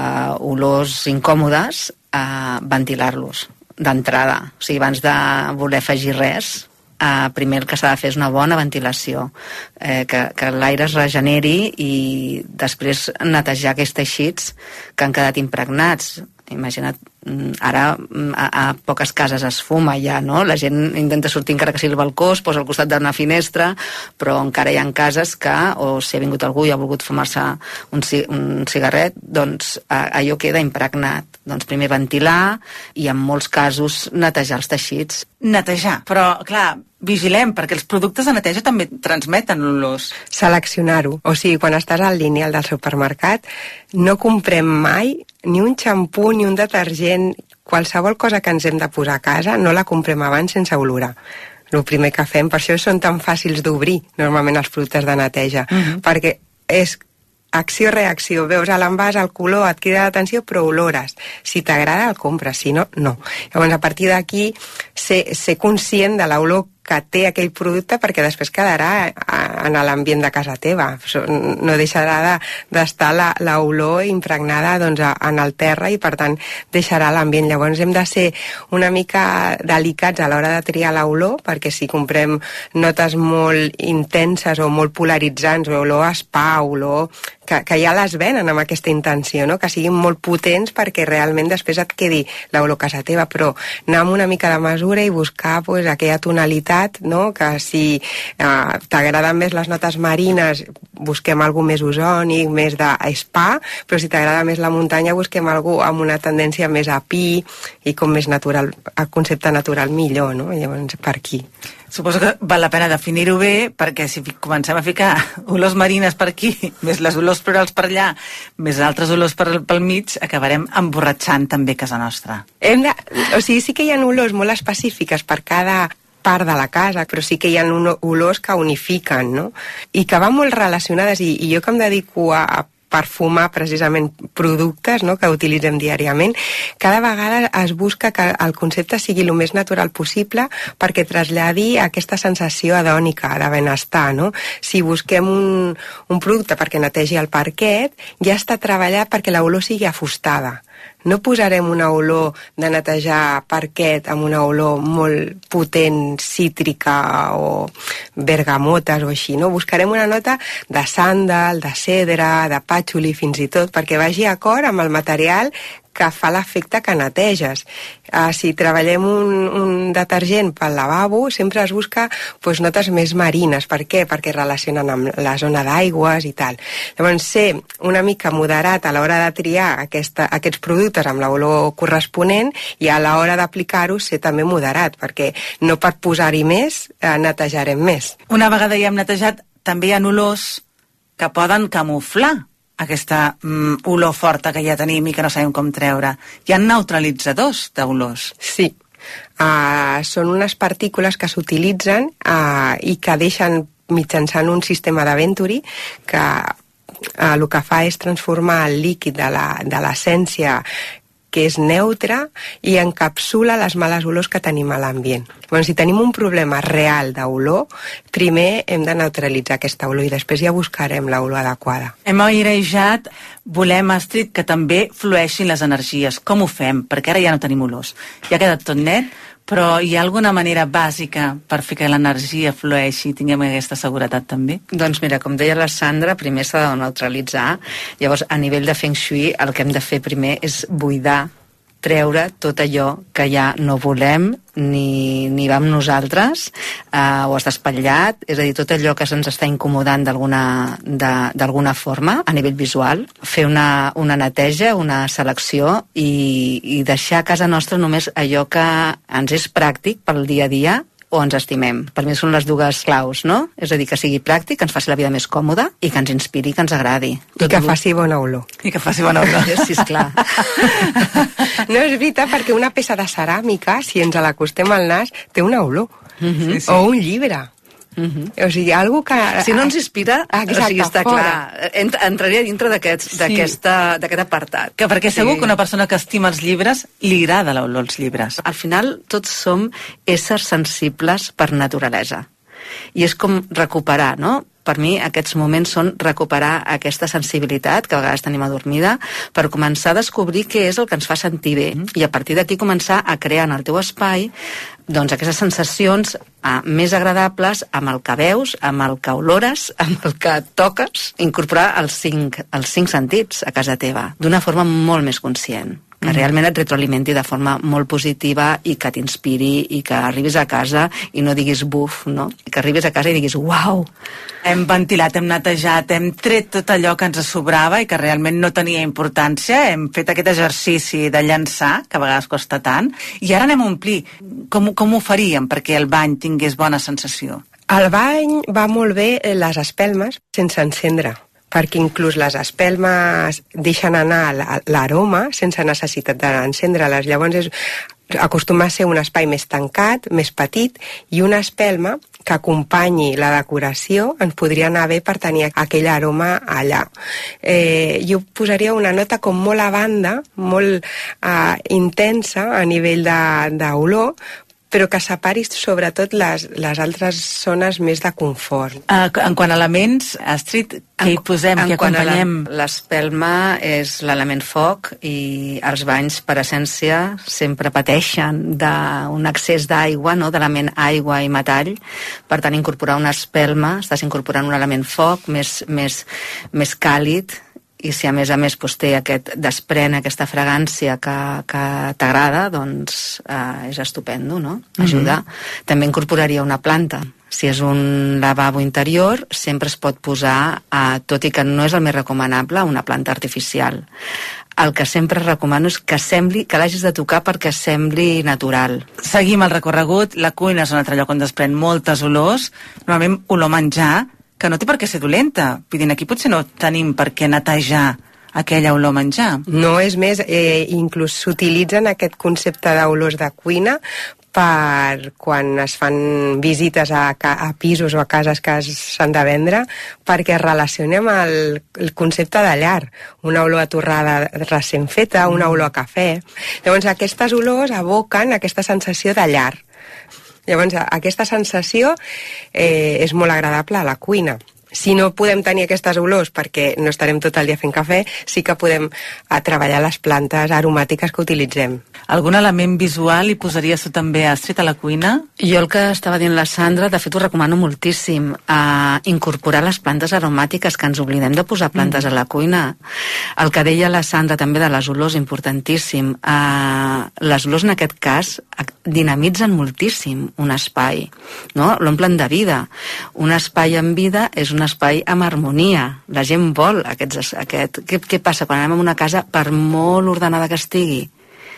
d'olors incòmodes, eh, ventilar-los d'entrada. O sigui, abans de voler afegir res, eh, primer el que s'ha de fer és una bona ventilació, eh, que, que l'aire es regeneri i després netejar aquests teixits que han quedat impregnats. Imagina't, ara a, a poques cases es fuma ja, no? La gent intenta sortir encara que sigui al balcó, es posa al costat d'una finestra, però encara hi ha cases que, o si ha vingut algú i ha volgut fumar-se un, un cigarret, doncs allò queda impregnat. Doncs primer ventilar i en molts casos netejar els teixits. Netejar, però clar, vigilem, perquè els productes de neteja també transmeten olors. Seleccionar-ho. O sigui, quan estàs al lineal del supermercat, no comprem mai ni un xampú, ni un detergent, qualsevol cosa que ens hem de posar a casa, no la comprem abans sense olorar. El primer que fem, per això són tan fàcils d'obrir, normalment, els productes de neteja, uh-huh. perquè és acció-reacció, veus a l'envàs el color, et crida l'atenció, però olores. Si t'agrada, el compres, si no, no. Llavors, a partir d'aquí, ser, ser conscient de l'olor que té aquell producte perquè després quedarà en l'ambient de casa teva. No deixarà d'estar de, l'olor impregnada doncs, en el terra i per tant deixarà l'ambient. Llavors hem de ser una mica delicats a l'hora de triar l'olor perquè si comprem notes molt intenses o molt polaritzants o olor a spa, olor que, que ja les venen amb aquesta intenció, no? Que siguin molt potents perquè realment després et quedi l'olor a casa teva, però anar amb una mica de mesura i buscar pues, aquella tonalitat, no? Que si eh, t'agraden més les notes marines busquem algú més ozònic, més de spa, però si t'agrada més la muntanya busquem algú amb una tendència més a pi i com més natural, el concepte natural millor, no? Llavors per aquí. Suposo que val la pena definir-ho bé, perquè si comencem a ficar olors marines per aquí, més les olors plurals per allà, més altres olors per, pel mig, acabarem emborratxant també casa nostra. Hem de, o sigui, sí que hi ha olors molt específiques per cada part de la casa, però sí que hi ha olors que unifiquen, no? I que van molt relacionades, i, i jo que em dedico a, a perfumar precisament productes, no?, que utilitzem diàriament, cada vegada es busca que el concepte sigui el més natural possible perquè traslladi aquesta sensació hedònica, de benestar, no? Si busquem un, un producte perquè netegi el parquet, ja està treballat perquè l'olor sigui afustada. No posarem una olor de netejar parquet amb una olor molt potent, cítrica o bergamotes o així, no? Buscarem una nota de sàndal, de cedre, de pàtxuli fins i tot, perquè vagi acord amb el material que fa l'efecte que neteges. Uh, si treballem un, un detergent pel lavabo, sempre es busca pues, notes més marines. Per què? Perquè relacionen amb la zona d'aigües i tal. Llavors, ser una mica moderat a l'hora de triar aquesta, aquests productes amb l'olor corresponent i a l'hora d'aplicar-ho ser també moderat, perquè no per posar-hi més eh, netejarem més. Una vegada ja hem netejat, també hi ha olors que poden camuflar aquesta mm, olor forta que ja tenim i que no sabem com treure. Hi ha neutralitzadors d'olors. Sí. Uh, són unes partícules que s'utilitzen uh, i que deixen mitjançant un sistema de Venturi que uh, el que fa és transformar el líquid de la, de l'essència que és neutre i encapsula les males olors que tenim a l'ambient. Bueno, si tenim un problema real d'olor, primer hem de neutralitzar aquesta olor i després ja buscarem l'olor adequada. Hem airejat, volem, Astrid, que també flueixin les energies. Com ho fem? Perquè ara ja no tenim olors. Ja ha quedat tot net, però hi ha alguna manera bàsica per fer que l'energia flueixi i tinguem aquesta seguretat també? Doncs mira, com deia la Sandra, primer s'ha de neutralitzar. Llavors, a nivell de Feng Shui, el que hem de fer primer és buidar, treure tot allò que ja no volem ni, ni va amb nosaltres, eh, o està espatllat, és a dir, tot allò que se'ns està incomodant d'alguna d'alguna forma a nivell visual, fer una, una neteja, una selecció i, i deixar a casa nostra només allò que ens és pràctic pel dia a dia o ens estimem. Per mi són les dues claus, no? És a dir, que sigui pràctic, que ens faci la vida més còmoda i que ens inspiri, que ens agradi. I que faci bona olor. I que faci bona olor. Sí, esclar. No, és veritat, perquè una peça de ceràmica, si ens l'acostem al nas, té una olor. Mm-hmm. Sí, sí. O un llibre. Mm-hmm. O sigui, algo que... Si no ens inspira, exacte, o sigui, està fora. Clar. Ent entraria dintre d'aquest sí. apartat. Que perquè segur sí. que una persona que estima els llibres li agrada l'olor als llibres. Al final, tots som éssers sensibles per naturalesa. I és com recuperar, no? Per mi aquests moments són recuperar aquesta sensibilitat que a vegades tenim adormida per començar a descobrir què és el que ens fa sentir bé mm. i a partir d'aquí començar a crear en el teu espai doncs aquestes sensacions eh, més agradables amb el que veus, amb el que olores, amb el que toques, incorporar els cinc, els cinc sentits a casa teva d'una forma molt més conscient, que realment et retroalimenti de forma molt positiva i que t'inspiri i que arribis a casa i no diguis buf, no? Que arribis a casa i diguis uau! Hem ventilat, hem netejat, hem tret tot allò que ens sobrava i que realment no tenia importància, hem fet aquest exercici de llançar, que a vegades costa tant, i ara anem a omplir. Com, com ho faríem perquè el bany tingués bona sensació? Al bany va molt bé les espelmes sense encendre, perquè inclús les espelmes deixen anar l'aroma sense necessitat d'encendre-les. Llavors és, acostuma a ser un espai més tancat, més petit, i una espelma que acompanyi la decoració ens podria anar bé per tenir aquell aroma allà. Eh, jo posaria una nota com molt a banda, molt eh, intensa a nivell d'olor, però que separi sobretot les, les altres zones més de confort. Uh, en quant a elements, Astrid, què hi posem, què acompanyem? L'espelma és l'element foc i els banys, per essència, sempre pateixen d'un excés d'aigua, no? d'element aigua i metall. Per tant, incorporar una espelma, estàs incorporant un element foc més, més, més càlid, i si a més a més doncs, té aquest, desprèn aquesta fragància que, que t'agrada, doncs eh, és estupendo, no? Ajuda. Mm-hmm. També incorporaria una planta. Si és un lavabo interior, sempre es pot posar, eh, tot i que no és el més recomanable, una planta artificial. El que sempre recomano és que sembli, que l'hagis de tocar perquè sembli natural. Seguim el recorregut. La cuina és un altre lloc on desprèn moltes olors. Normalment olor menjar, que no té per què ser dolenta. Vull dir, aquí potser no tenim per què netejar aquella olor menjar. No, és més, eh, inclús s'utilitzen aquest concepte d'olors de cuina per quan es fan visites a, a pisos o a cases que s'han de vendre, perquè es relacioni amb el, el concepte de llar. Una olor a torrada recent feta, una olor a cafè. Llavors, aquestes olors evoquen aquesta sensació de llar. Llavors, aquesta sensació eh, és molt agradable a la cuina. Si no podem tenir aquestes olors perquè no estarem tot el dia fent cafè, sí que podem a treballar les plantes aromàtiques que utilitzem. Algun element visual hi posaries tu també, Astrid, a la cuina? Jo el que estava dient la Sandra, de fet ho recomano moltíssim, a incorporar les plantes aromàtiques, que ens oblidem de posar plantes mm. a la cuina. El que deia la Sandra també de les olors, importantíssim. Uh, les olors en aquest cas dinamitzen moltíssim un espai, no? L'omplen de vida. Un espai en vida és un un espai amb harmonia. La gent vol aquests, aquest... Què, què passa quan anem a una casa, per molt ordenada que estigui,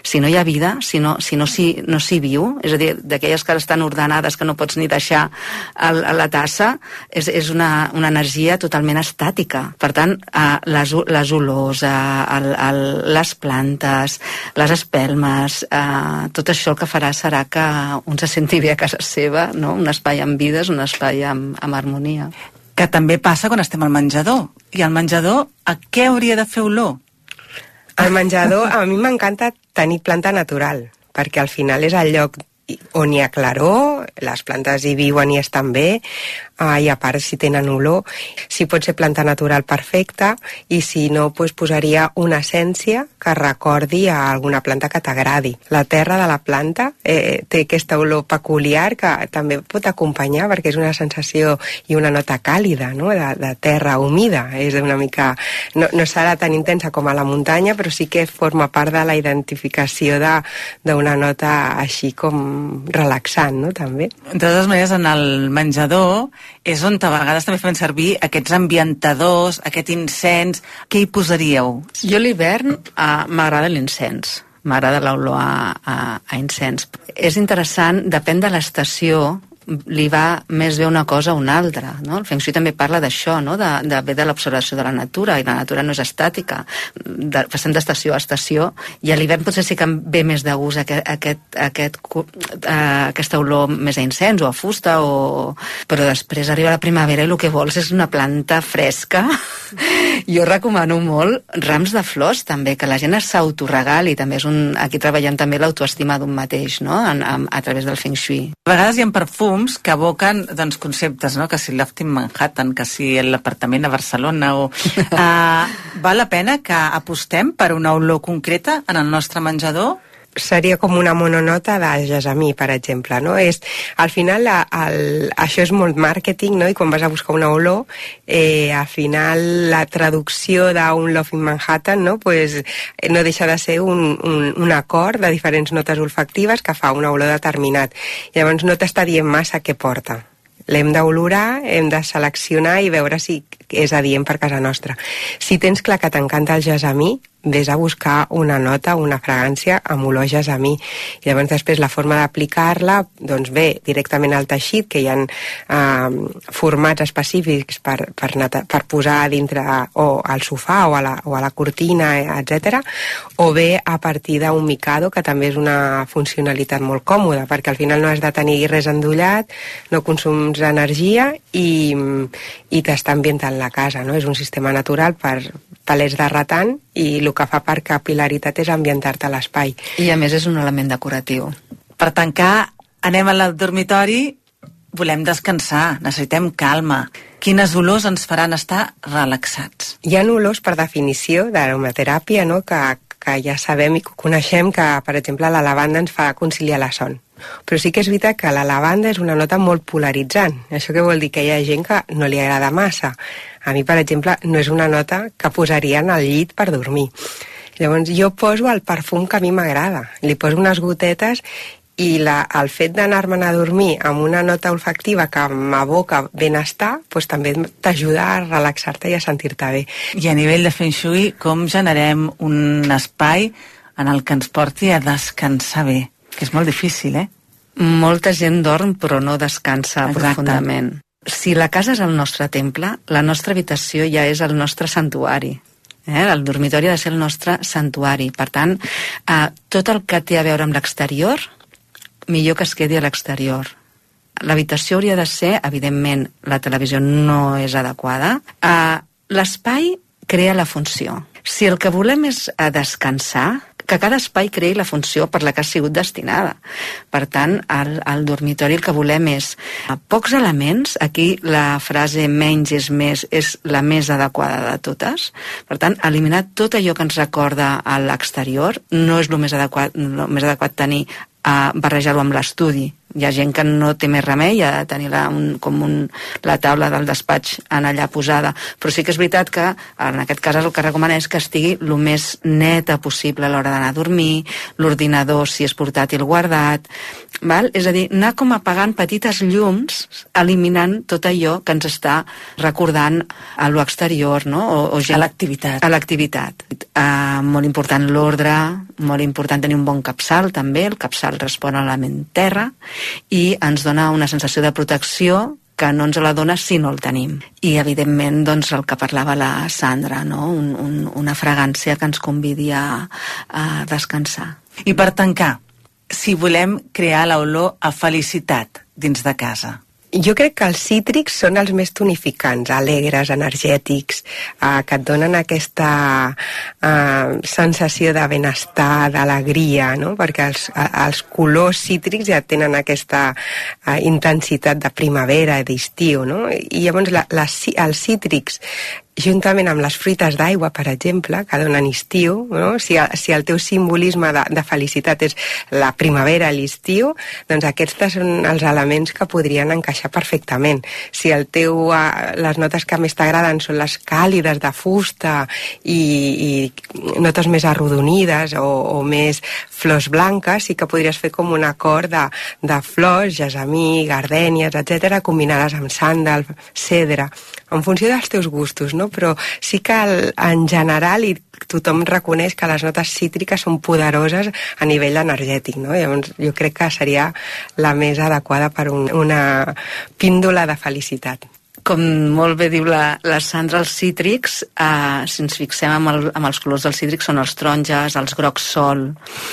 si no hi ha vida, si no s'hi si no s'hi no s'hi viu, és a dir, d'aquelles que estan ordenades que no pots ni deixar el, a la tassa, és, és una, una energia totalment estàtica. Per tant, eh, les, les olors, eh, el, el, les plantes, les espelmes, eh, tot això el que farà serà que un se senti bé a casa seva, no? Un espai amb vides, un espai amb, amb harmonia. Que també passa quan estem al menjador. I al menjador, a què hauria de fer olor? Al menjador, a mi m'encanta tenir planta natural, perquè al final és el lloc on hi ha claror, les plantes hi viuen i estan bé, uh, i a part si tenen olor, si pot ser planta natural perfecta, i si no, pues, posaria una essència que recordi a alguna planta que t'agradi. La terra de la planta eh, té aquesta olor peculiar que també pot acompanyar, perquè és una sensació i una nota càlida, no? de, de terra humida. És una mica... No, no serà tan intensa com a la muntanya, però sí que forma part de la identificació d'una nota així com relaxant, no?, també. De totes maneres, en el menjador és on a vegades també fem servir aquests ambientadors, aquest incens. Què hi posaríeu? Jo a l'hivern uh, m'agrada l'incens. M'agrada l'olor a, a, a incens. És interessant, depèn de l'estació, li va més bé una cosa o una altra, no? El Feng Shui també parla d'això, no? De, de bé de l'observació de la natura, i la natura no és estàtica, de, passem d'estació a estació, i a l'hivern potser sí que em ve més de gust aquest, aquest, aquest, uh, aquesta olor més a incens o a fusta, o... però després arriba la primavera i el que vols és una planta fresca. Jo recomano molt rams de flors també, que la gent s'autoregali, també és un... aquí treballem també l'autoestima d'un mateix, no? En, en, a través del Feng Shui. A vegades hi ha perfums que evoquen doncs, conceptes, no? Que si Loft in Manhattan, que si l'apartament a Barcelona, o... uh, val la pena que apostem per una olor concreta en el nostre menjador? Seria com una mononota de gessamí, per exemple, no? És, al final, el, això és molt màrqueting, no? I quan vas a buscar una olor, eh, al final la traducció d'un Love in Manhattan, no? Pues, no deixa de ser un, un, un acord de diferents notes olfactives que fa una olor determinat. Llavors no t'està dient massa què porta. L'hem d'olorar, hem de seleccionar i veure si és adient per casa nostra. Si tens clar que t'encanta el gessamí, vés a buscar una nota, una fragància amb olor gessamí. I llavors després la forma d'aplicar-la, doncs bé, directament al teixit, que hi ha eh, formats específics per, per, per posar dintre o al sofà o a la, o a la cortina, etcètera, o bé a partir d'un micado, que també és una funcionalitat molt còmoda, perquè al final no has de tenir res endollat, no consums energia i, i t'està ambientant la casa, no? És un sistema natural per palets de ratant, i el que fa per capilaritat és ambientar-te a l'espai. I a més és un element decoratiu. Per tancar, anem al dormitori, volem descansar, necessitem calma. Quines olors ens faran estar relaxats? Hi ha olors, per definició, d'aromateràpia, no? que, que ja sabem i coneixem que, per exemple, la lavanda ens fa conciliar la son. Però sí que és veritat que la lavanda és una nota molt polaritzant. Això què vol dir? Que hi ha gent que no li agrada massa. A mi, per exemple, no és una nota que posaria en el llit per dormir. Llavors jo poso el perfum que a mi m'agrada. Li poso unes gotetes i la, el fet d'anar-me'n a dormir amb una nota olfactiva que m'aboca benestar, doncs també t'ajuda a relaxar-te i a sentir-te bé. I a nivell de Feng Shui, com generem un espai en el que ens porti a descansar bé? Que és molt difícil, eh? Molta gent dorm però no descansa Exacte. profundament. Si la casa és el nostre temple, la nostra habitació ja és el nostre santuari. Eh? El dormitori ha de ser el nostre santuari. Per tant, eh, tot el que té a veure amb l'exterior, millor que es quedi a l'exterior. L'habitació hauria de ser, evidentment, la televisió no és adequada. Eh, l'espai crea la funció. Si el que volem és descansar, que cada espai creï la funció per la que ha sigut destinada. Per tant, al, al dormitori el que volem és pocs elements. Aquí la frase menys és més és la més adequada de totes. Per tant, eliminar tot allò que ens recorda a l'exterior no és el més adequat, el més adequat tenir a barrejar-ho amb l'estudi, Hi ha gent que no té més remei, ha de tenir la, un, com un, la taula del despatx en allà posada, però sí que és veritat que en aquest cas el que recomana és que estigui el més neta possible a l'hora d'anar a dormir, l'ordinador si és portàtil guardat, val? És a dir, anar com apagant petites llums, eliminant tot allò que ens està recordant a lo exterior, no? O, o gent, a l'activitat. A l'activitat. Uh, molt important l'ordre, molt important tenir un bon capçal també, el capçal respon a la ment terra i ens dona una sensació de protecció que no ens la dona si no el tenim. I evidentment doncs, el que parlava la Sandra, no? un, un, una fragància que ens convidi a, a descansar. I per tancar, si volem crear l'olor a felicitat dins de casa, jo crec que els cítrics són els més tonificants, alegres, energètics, eh, que et donen aquesta eh, sensació de benestar, d'alegria, no? Perquè els, els colors cítrics ja tenen aquesta eh, intensitat de primavera, d'estiu, no? I llavors la, la, els cítrics juntament amb les fruites d'aigua, per exemple, que donen estiu, no? si, si el teu simbolisme de, de felicitat és la primavera, l'estiu, doncs aquests són els elements que podrien encaixar perfectament. Si el teu, les notes que més t'agraden són les càlides de fusta i, i notes més arrodonides o, o més flors blanques, sí que podries fer com un acord de, de flors, gessamí, gardènies, etcètera, combinades amb sàndal, cedre, en funció dels teus gustos, no? Però sí que el, en general i tothom reconeix que les notes cítriques són poderoses a nivell energètic, no? Llavors jo crec que seria la més adequada per un, una píndola de felicitat. Com molt bé diu la, la Sandra, els cítrics, eh, si ens fixem amb, el, amb els colors dels cítrics, són els taronges, els grocs sol,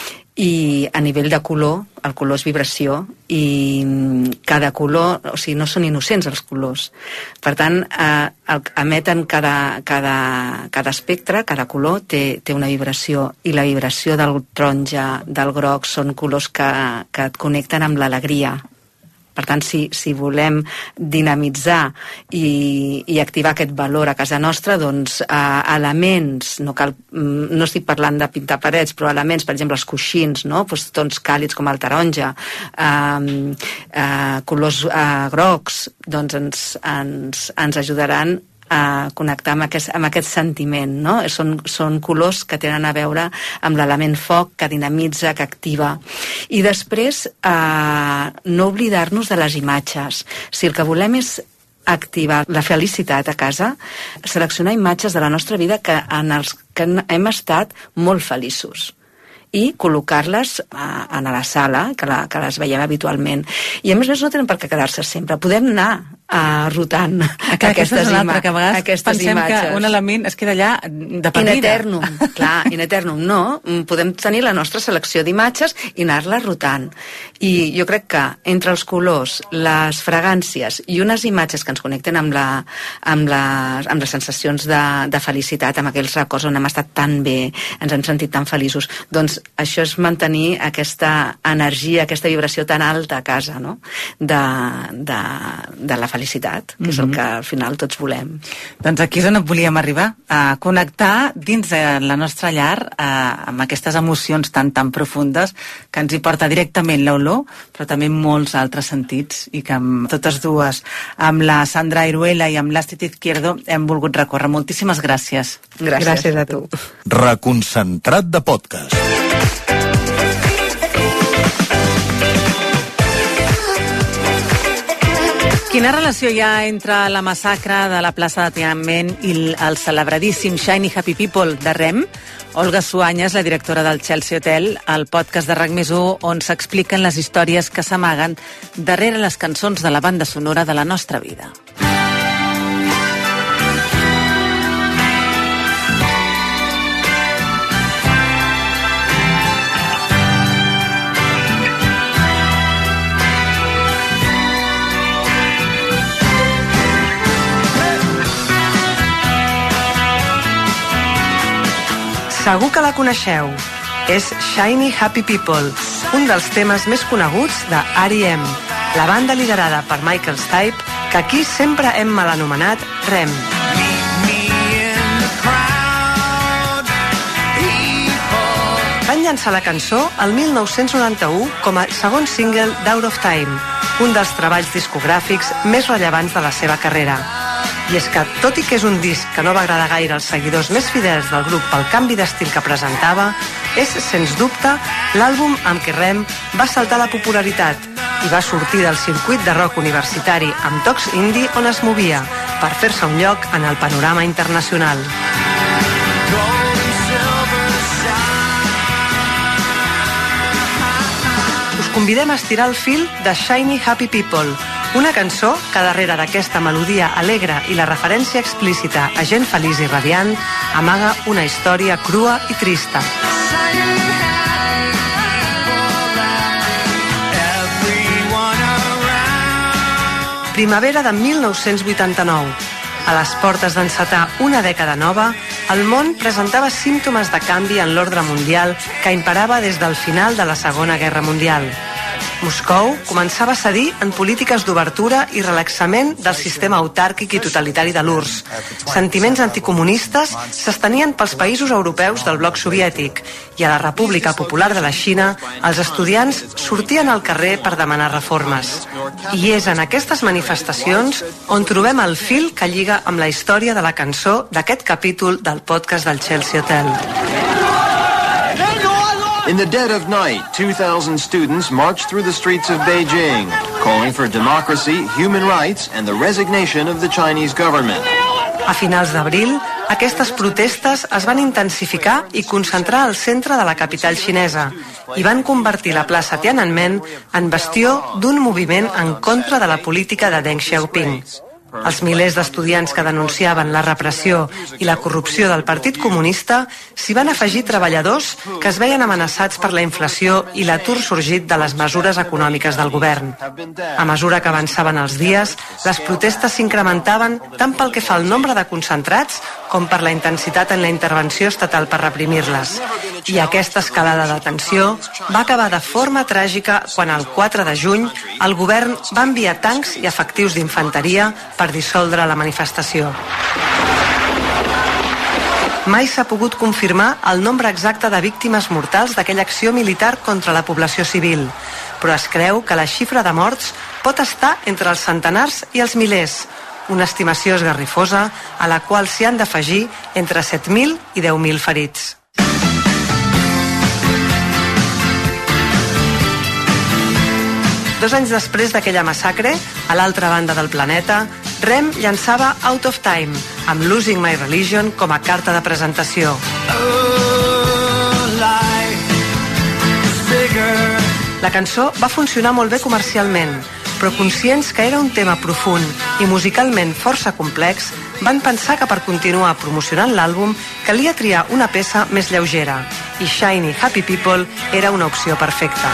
i a nivell de color, el color és vibració i cada color, o sigui, no són innocents els colors. Per tant, eh, el, emeten cada, cada, cada espectre, cada color té, té una vibració i la vibració del taronja, del groc, són colors que, que et connecten amb l'alegria. Per tant, si, si volem dinamitzar i, i activar aquest valor a casa nostra, doncs eh, elements, no, cal, no estic parlant de pintar parets, però elements, per exemple, els coixins, no? Pues, tons càlids com el taronja, eh, eh, colors eh, grocs, doncs ens, ens, ens ajudaran a connectar amb aquest, amb aquest sentiment, no? Són, són colors que tenen a veure amb l'element foc, que dinamitza, que activa. I després, eh, no oblidar-nos de les imatges. Si el que volem és activar la felicitat a casa, seleccionar imatges de la nostra vida que en els que hem estat molt feliços i col·locar-les a, a la sala, que, la, que les veiem habitualment. I a més a més no tenen per què quedar-se sempre. Podem anar uh, rotant Aquesta aquestes, ima que a vegades aquestes pensem imatges. Que un element es queda allà de per vida. In eternum, clar, in eternum. No, podem tenir la nostra selecció d'imatges i anar-la rotant. I jo crec que entre els colors, les fragàncies i unes imatges que ens connecten amb, la, amb, les, amb les sensacions de, de felicitat, amb aquells records on hem estat tan bé, ens hem sentit tan feliços, doncs això és mantenir aquesta energia, aquesta vibració tan alta a casa, no? de, de, de la felicitat, que mm-hmm. és el que al final tots volem. Doncs aquí és on volíem arribar, a connectar dins de la nostra llar a, amb aquestes emocions tan tan profundes que ens hi porta directament l'olor, però també molts altres sentits, i que amb totes dues, amb la Sandra Iruela i amb l'Astrid Izquierdo, hem volgut recórrer. Moltíssimes gràcies. Gràcies, gràcies a tu. Reconcentrat de podcast. Quina relació hi ha entre la massacre de la plaça de Tiananmen i el celebradíssim Shiny Happy People de Rem? Olga Suanya és la directora del Chelsea Hotel, el podcast de RAC més u, on s'expliquen les històries que s'amaguen darrere les cançons de la banda sonora de la nostra vida. Segur que la coneixeu. És Shiny Happy People, un dels temes més coneguts de R E M, la banda liderada per Michael Stipe, que aquí sempre hem mal anomenat Rem. L'any llançar la cançó el mil nou-cents noranta-u com a segon single d'Out of Time, un dels treballs discogràfics més rellevants de la seva carrera. I és que, tot i que és un disc que no va agradar gaire als seguidors més fidels del grup pel canvi d'estil que presentava, és, sens dubte, l'àlbum amb què Rem va saltar la popularitat i va sortir del circuit de rock universitari amb tocs indie on es movia per fer-se un lloc en el panorama internacional. Us convidem a estirar el fil de Shiny Happy People, una cançó que darrere d'aquesta melodia alegre i la referència explícita a gent feliç i radiant amaga una història crua i trista. Primavera de mil nou-cents vuitanta-nou. A les portes d'encetar una dècada nova, el món presentava símptomes de canvi en l'ordre mundial que imperava des del final de la Segona Guerra Mundial. Moscou començava a cedir en polítiques d'obertura i relaxament del sistema autàrquic i totalitari de l'U R S S. Sentiments anticomunistes s'estenien pels països europeus del bloc soviètic i a la República Popular de la Xina els estudiants sortien al carrer per demanar reformes. I és en aquestes manifestacions on trobem el fil que lliga amb la història de la cançó d'aquest capítol del podcast del Chelsea Hotel. In the dead of night, two thousand students marched through the streets of Beijing, calling for democracy, human rights, and the resignation of the Chinese government. A finals d'abril, aquestes protestes es van intensificar i concentrar al centre de la capital xinesa i van convertir la plaça Tiananmen en bastió d'un moviment en contra de la política de Deng Xiaoping. Els milers d'estudiants que denunciaven la repressió i la corrupció del Partit Comunista s'hi van afegir treballadors que es veien amenaçats per la inflació i l'atur sorgit de les mesures econòmiques del govern. A mesura que avançaven els dies, les protestes s'incrementaven tant pel que fa al nombre de concentrats com per la intensitat en la intervenció estatal per reprimir-les. I aquesta escalada de tensió va acabar de forma tràgica quan el quatre de juny el govern va enviar tancs i efectius d'infanteria per dissoldre la manifestació. Mai s'ha pogut confirmar el nombre exacte de víctimes mortals d'aquella acció militar contra la població civil, però es creu que la xifra de morts pot estar entre els centenars i els milers, una estimació esgarrifosa a la qual s'hi han d'afegir entre set mil i deu mil ferits. Dos anys després d'aquella massacre, a l'altra banda del planeta, Rem llançava Out of Time, amb Losing My Religion com a carta de presentació. La cançó va funcionar molt bé comercialment, però conscients que era un tema profund i musicalment força complex, van pensar que per continuar promocionant l'àlbum calia triar una peça més lleugera, i Shiny Happy People era una opció perfecta.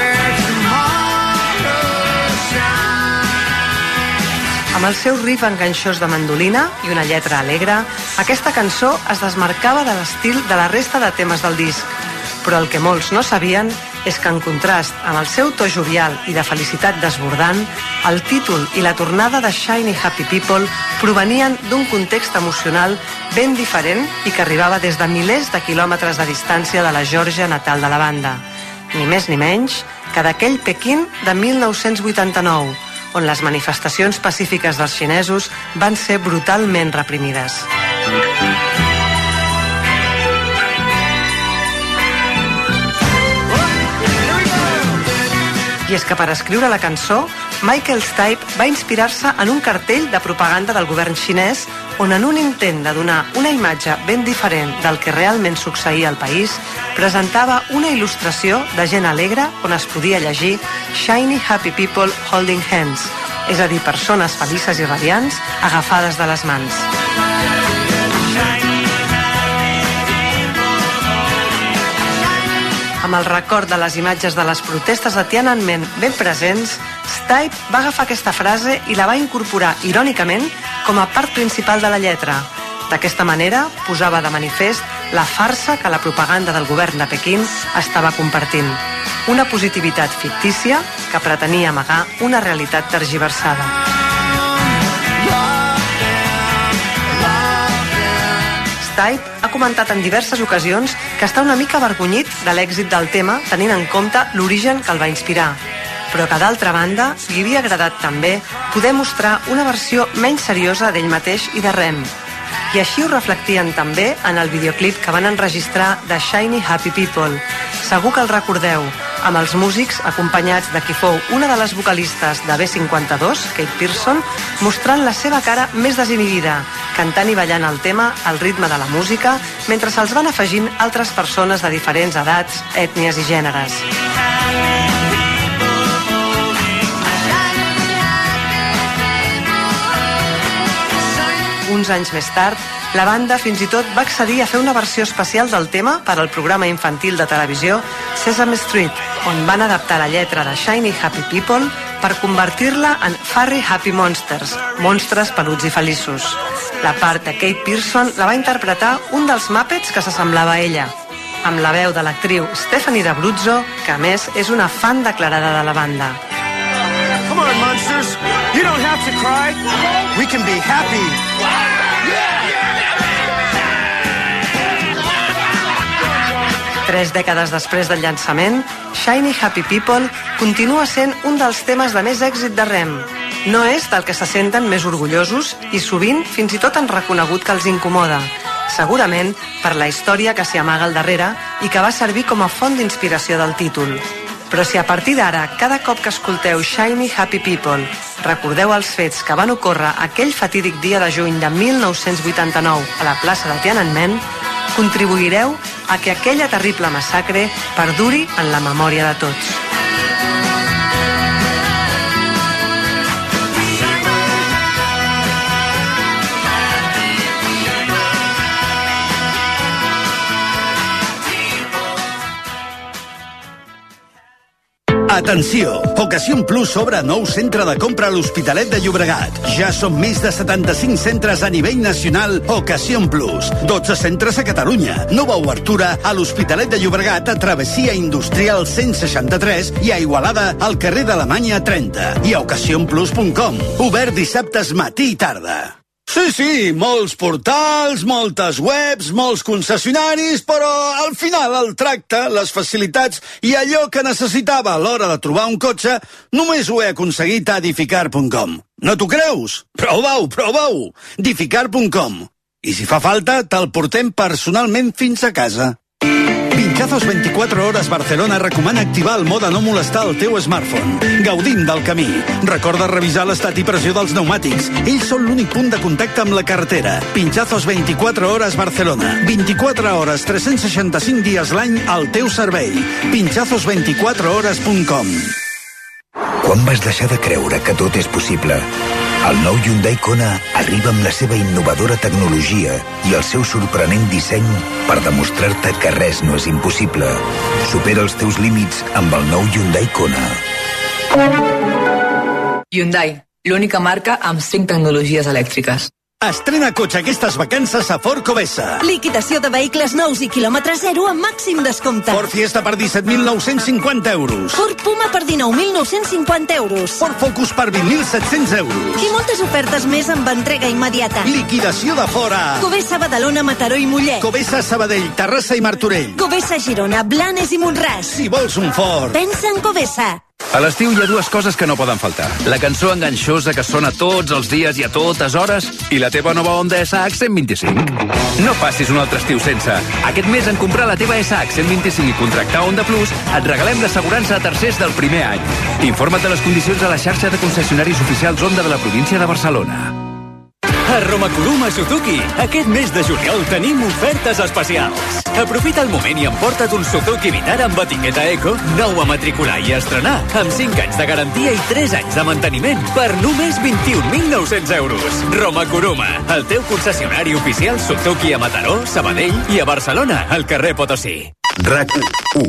Amb el seu riff enganxós de mandolina i una lletra alegre, aquesta cançó es desmarcava de l'estil de la resta de temes del disc. Però el que molts no sabien és que, en contrast amb el seu to jovial i de felicitat desbordant, el títol i la tornada de Shiny Happy People provenien d'un context emocional ben diferent i que arribava des de milers de quilòmetres de distància de la Geòrgia natal de la banda. Ni més ni menys que d'aquell Pequín de mil nou-cents vuitanta-nou, on les manifestacions pacífiques dels xinesos van ser brutalment reprimides. I és que per escriure la cançó, Michael Stipe va inspirar-se en un cartell de propaganda del govern xinès on, en un intent de donar una imatge ben diferent del que realment succeïa al país, presentava una il·lustració de gent alegre on es podia llegir Shiny Happy People Holding Hands, és a dir, persones felices i radiants agafades de les mans. Amb el record de les imatges de les protestes de Tiananmen ben presents, Stipe va agafar aquesta frase i la va incorporar irònicament com a part principal de la lletra. D'aquesta manera, posava de manifest la farsa que la propaganda del govern de Pequín estava compartint. Una positivitat fictícia que pretenia amagar una realitat tergiversada. Stipe ha comentat en diverses ocasions que està una mica avergonyit de l'èxit del tema, tenint en compte l'origen que el va inspirar. Però que d'altra banda li havia agradat també poder mostrar una versió menys seriosa d'ell mateix i de Rem. I així ho reflectien també en el videoclip que van enregistrar de Shiny Happy People. Segur que el recordeu, amb els músics acompanyats de qui fou una de les vocalistes de B cinquanta-dos, Kate Pierson, mostrant la seva cara més desinhibida, cantant i ballant el tema al ritme de la música, mentre se'ls van afegint altres persones de diferents edats, ètnies i gèneres. Uns anys més tard, la banda fins i tot va accedir a fer una versió especial del tema per al programa infantil de televisió Sesame Street, on van adaptar la lletra de Shiny Happy People per convertir-la en Furry Happy Monsters, monstres peluts i feliços. La part de Kate Pierson la va interpretar un dels Muppets que s'assemblava a ella, amb la veu de l'actriu Stephanie D'Abruzzo, que a més és una fan declarada de la banda. Come on, monsters. You don't have to cry. We can be happy. Tres dècades després del llançament, Shiny Happy People continua sent un dels temes de més èxit de Rem. No és del que se senten més orgullosos i sovint fins i tot han reconegut que els incomoda, segurament per la història que s'hi amaga al darrere i que va servir com a font d'inspiració del títol. Però si a partir d'ara, cada cop que escolteu Shiny Happy People, recordeu els fets que van ocórrer aquell fatídic dia de juny de mil nou-cents vuitanta-nou a la plaça de Tiananmen, contribuireu a que aquella terrible massacre perduri en la memòria de tots. Atenció! Ocasión Plus obre nou centre de compra a l'Hospitalet de Llobregat. Ja són més de setanta-cinc centres a nivell nacional Ocasión Plus. dotze centres a Catalunya. Nova obertura a l'Hospitalet de Llobregat a Travessia Industrial cent seixanta-tres i a Igualada al carrer d'Alemanya trenta. I a ocasión plus punt com. Obert dissabtes matí i tarda. Sí, sí, molts portals, moltes webs, molts concessionaris, però al final el tracte, les facilitats i allò que necessitava a l'hora de trobar un cotxe només ho he aconseguit a edificar punt com. No t'ho creus? Prova-ho, prova-ho! edificar punt com. I si fa falta, te'l portem personalment fins a casa. Pinchazos veinticuatro Horas Barcelona recomana activar el mode no molestar el teu smartphone. Gaudim del camí. Recorda revisar l'estat i pressió dels pneumàtics. Ells són l'únic punt de contacte amb la carretera. Pinchazos veinticuatro Horas Barcelona. vint-i-quatre hores, tres cents seixanta-cinc dies l'any al teu servei. pinchazos veinticuatro horas punt com. Quan vas deixar de creure que tot és possible? El nou Hyundai Kona arriba amb la seva innovadora tecnologia i el seu sorprenent disseny per demostrar-te que res no és impossible. Supera els teus límits amb el nou Hyundai Kona. Hyundai, l'única marca amb cinc tecnologies elèctriques. Estrena cotxe aquestes vacances a Ford Covesa. Liquidació de vehicles nous i quilòmetre zero amb màxim descompte. Ford Fiesta per disset mil nou-cents cinquanta euros. Ford Puma per dinou mil nou-cents cinquanta euros. Ford Focus per vint mil set-cents euros. I moltes ofertes més amb entrega immediata. Liquidació de fora. Covesa, Badalona, Mataró i Mollet. Covesa, Sabadell, Terrassa i Martorell. Covesa, Girona, Blanes i Montràs. Si vols un Ford, pensa en Covesa. A l'estiu hi ha dues coses que no poden faltar. La cançó enganxosa que sona tots els dies i a totes hores i la teva nova Honda S H cent vint-i-cinc. No passis un altre estiu sense. Aquest mes en comprar la teva S H cent vint-i-cinc i contractar Honda Plus et regalem l'assegurança a tercers del primer any. Informa't de les condicions a la xarxa de concessionaris oficials Honda de la província de Barcelona. A Roma Kuruma Suzuki, aquest mes de juliol tenim ofertes especials. Aprofita el moment i emporta't un Suzuki Vitara amb etiqueta Eco, nou a matricular i a estrenar, amb cinc anys de garantia i tres anys de manteniment per només vint-i-un mil nou-cents euros. Roma Kuruma, el teu concessionari oficial Suzuki a Mataró, Sabadell i a Barcelona, al carrer Potosí. RAC u.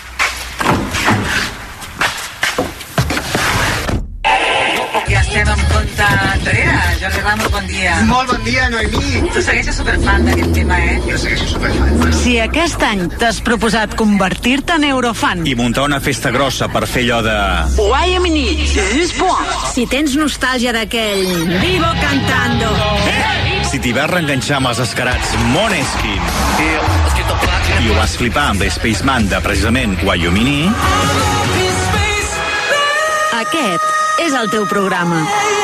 Ja estem en compte enrere. Jordi Ramos, bon dia. Molt bon dia, Noemí. Tu segueixes superfan d'aquest tema, eh? Jo segueixo superfan. Si aquest any t'has proposat convertir-te en eurofan I muntar una festa grossa per fer allò de... Si tens nostàlgia d'aquell Vivo Cantando, si t'hi vas reenganxar amb els escarats Måneskin i ho vas flipar amb Spaceman de precisament Wyoming, aquest és el teu programa.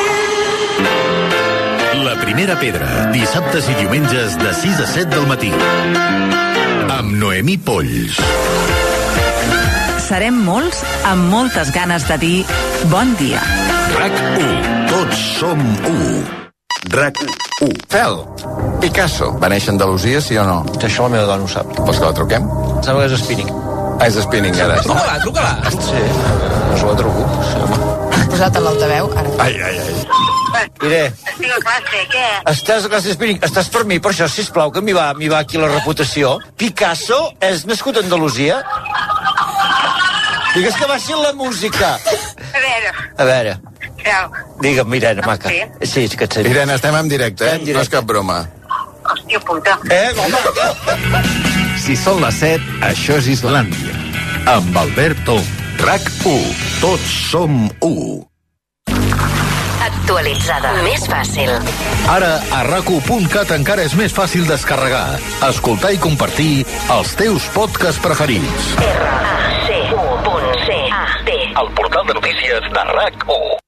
La primera pedra, dissabtes i diumenges de sis a set del matí. Amb Noemí Polls. Serem molts amb moltes ganes de dir bon dia. RAC u. Tots som u. RAC u. Fel, Picasso, va néixer a Andalusia, sí o no? Això la meva dona ho sap. Vols que la truquem? Sembla que és Spinning. Ah, és Spinning, ara. Truca-la, truca-la. Sí, no se la truco. Sí, home. Posat a l'altaveu, ara. Ai, ai, ai. Diré. Estic a classe, què? Estàs a classe de Spinning. Estàs per mi, per això, sisplau, que m'hi va, m'hi va aquí la reputació. Picasso és nascut a Andalusia? Digues que baixi la música. A veure. A veure. Fel. Digue'm, Irene, maca. Sí, sí és que et sé. Irene, estem en directe, eh? No és cap broma. Hòstia puta. Eh, home. Si són les set, això és Islàndia. Amb Alberto, RAC u. Tots som u. Actualitzada. Més fàcil. Ara, a rac u punt cat encara és més fàcil descarregar, escoltar i compartir els teus podcasts preferits. R A C U punt C A T. El portal de notícies de RAC u.